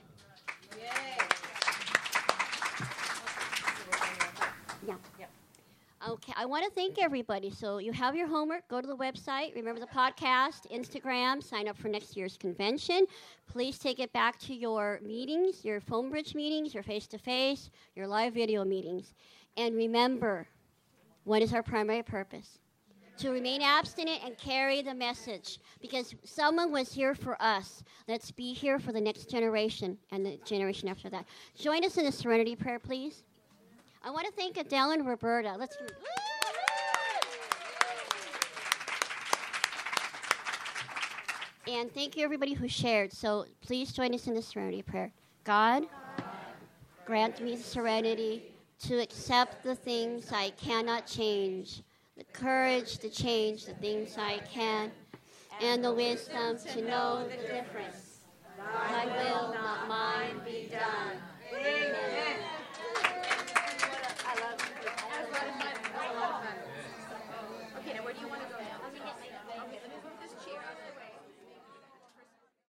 Yeah. Yep. Okay, I want to thank everybody. So you have your homework. Go to the website. Remember the podcast, Instagram. Sign up for next year's convention. Please take it back to your meetings, your phone bridge meetings, your face-to-face, your live video meetings. And remember, what is our primary purpose? To remain abstinent and carry the message, because someone was here for us. Let's be here for the next generation and the generation after that. Join us in the Serenity Prayer, please. I want to thank Adele and Roberta. Let's. And thank you, everybody who shared. So please join us in the Serenity Prayer. God, grant me the serenity to accept the things I cannot change, the courage to change the things I can, and the wisdom to know the difference. Thy will, not mine, be done. Amen. I love you. Okay, now where do you want to go now? Okay, let me move this chair out of the way.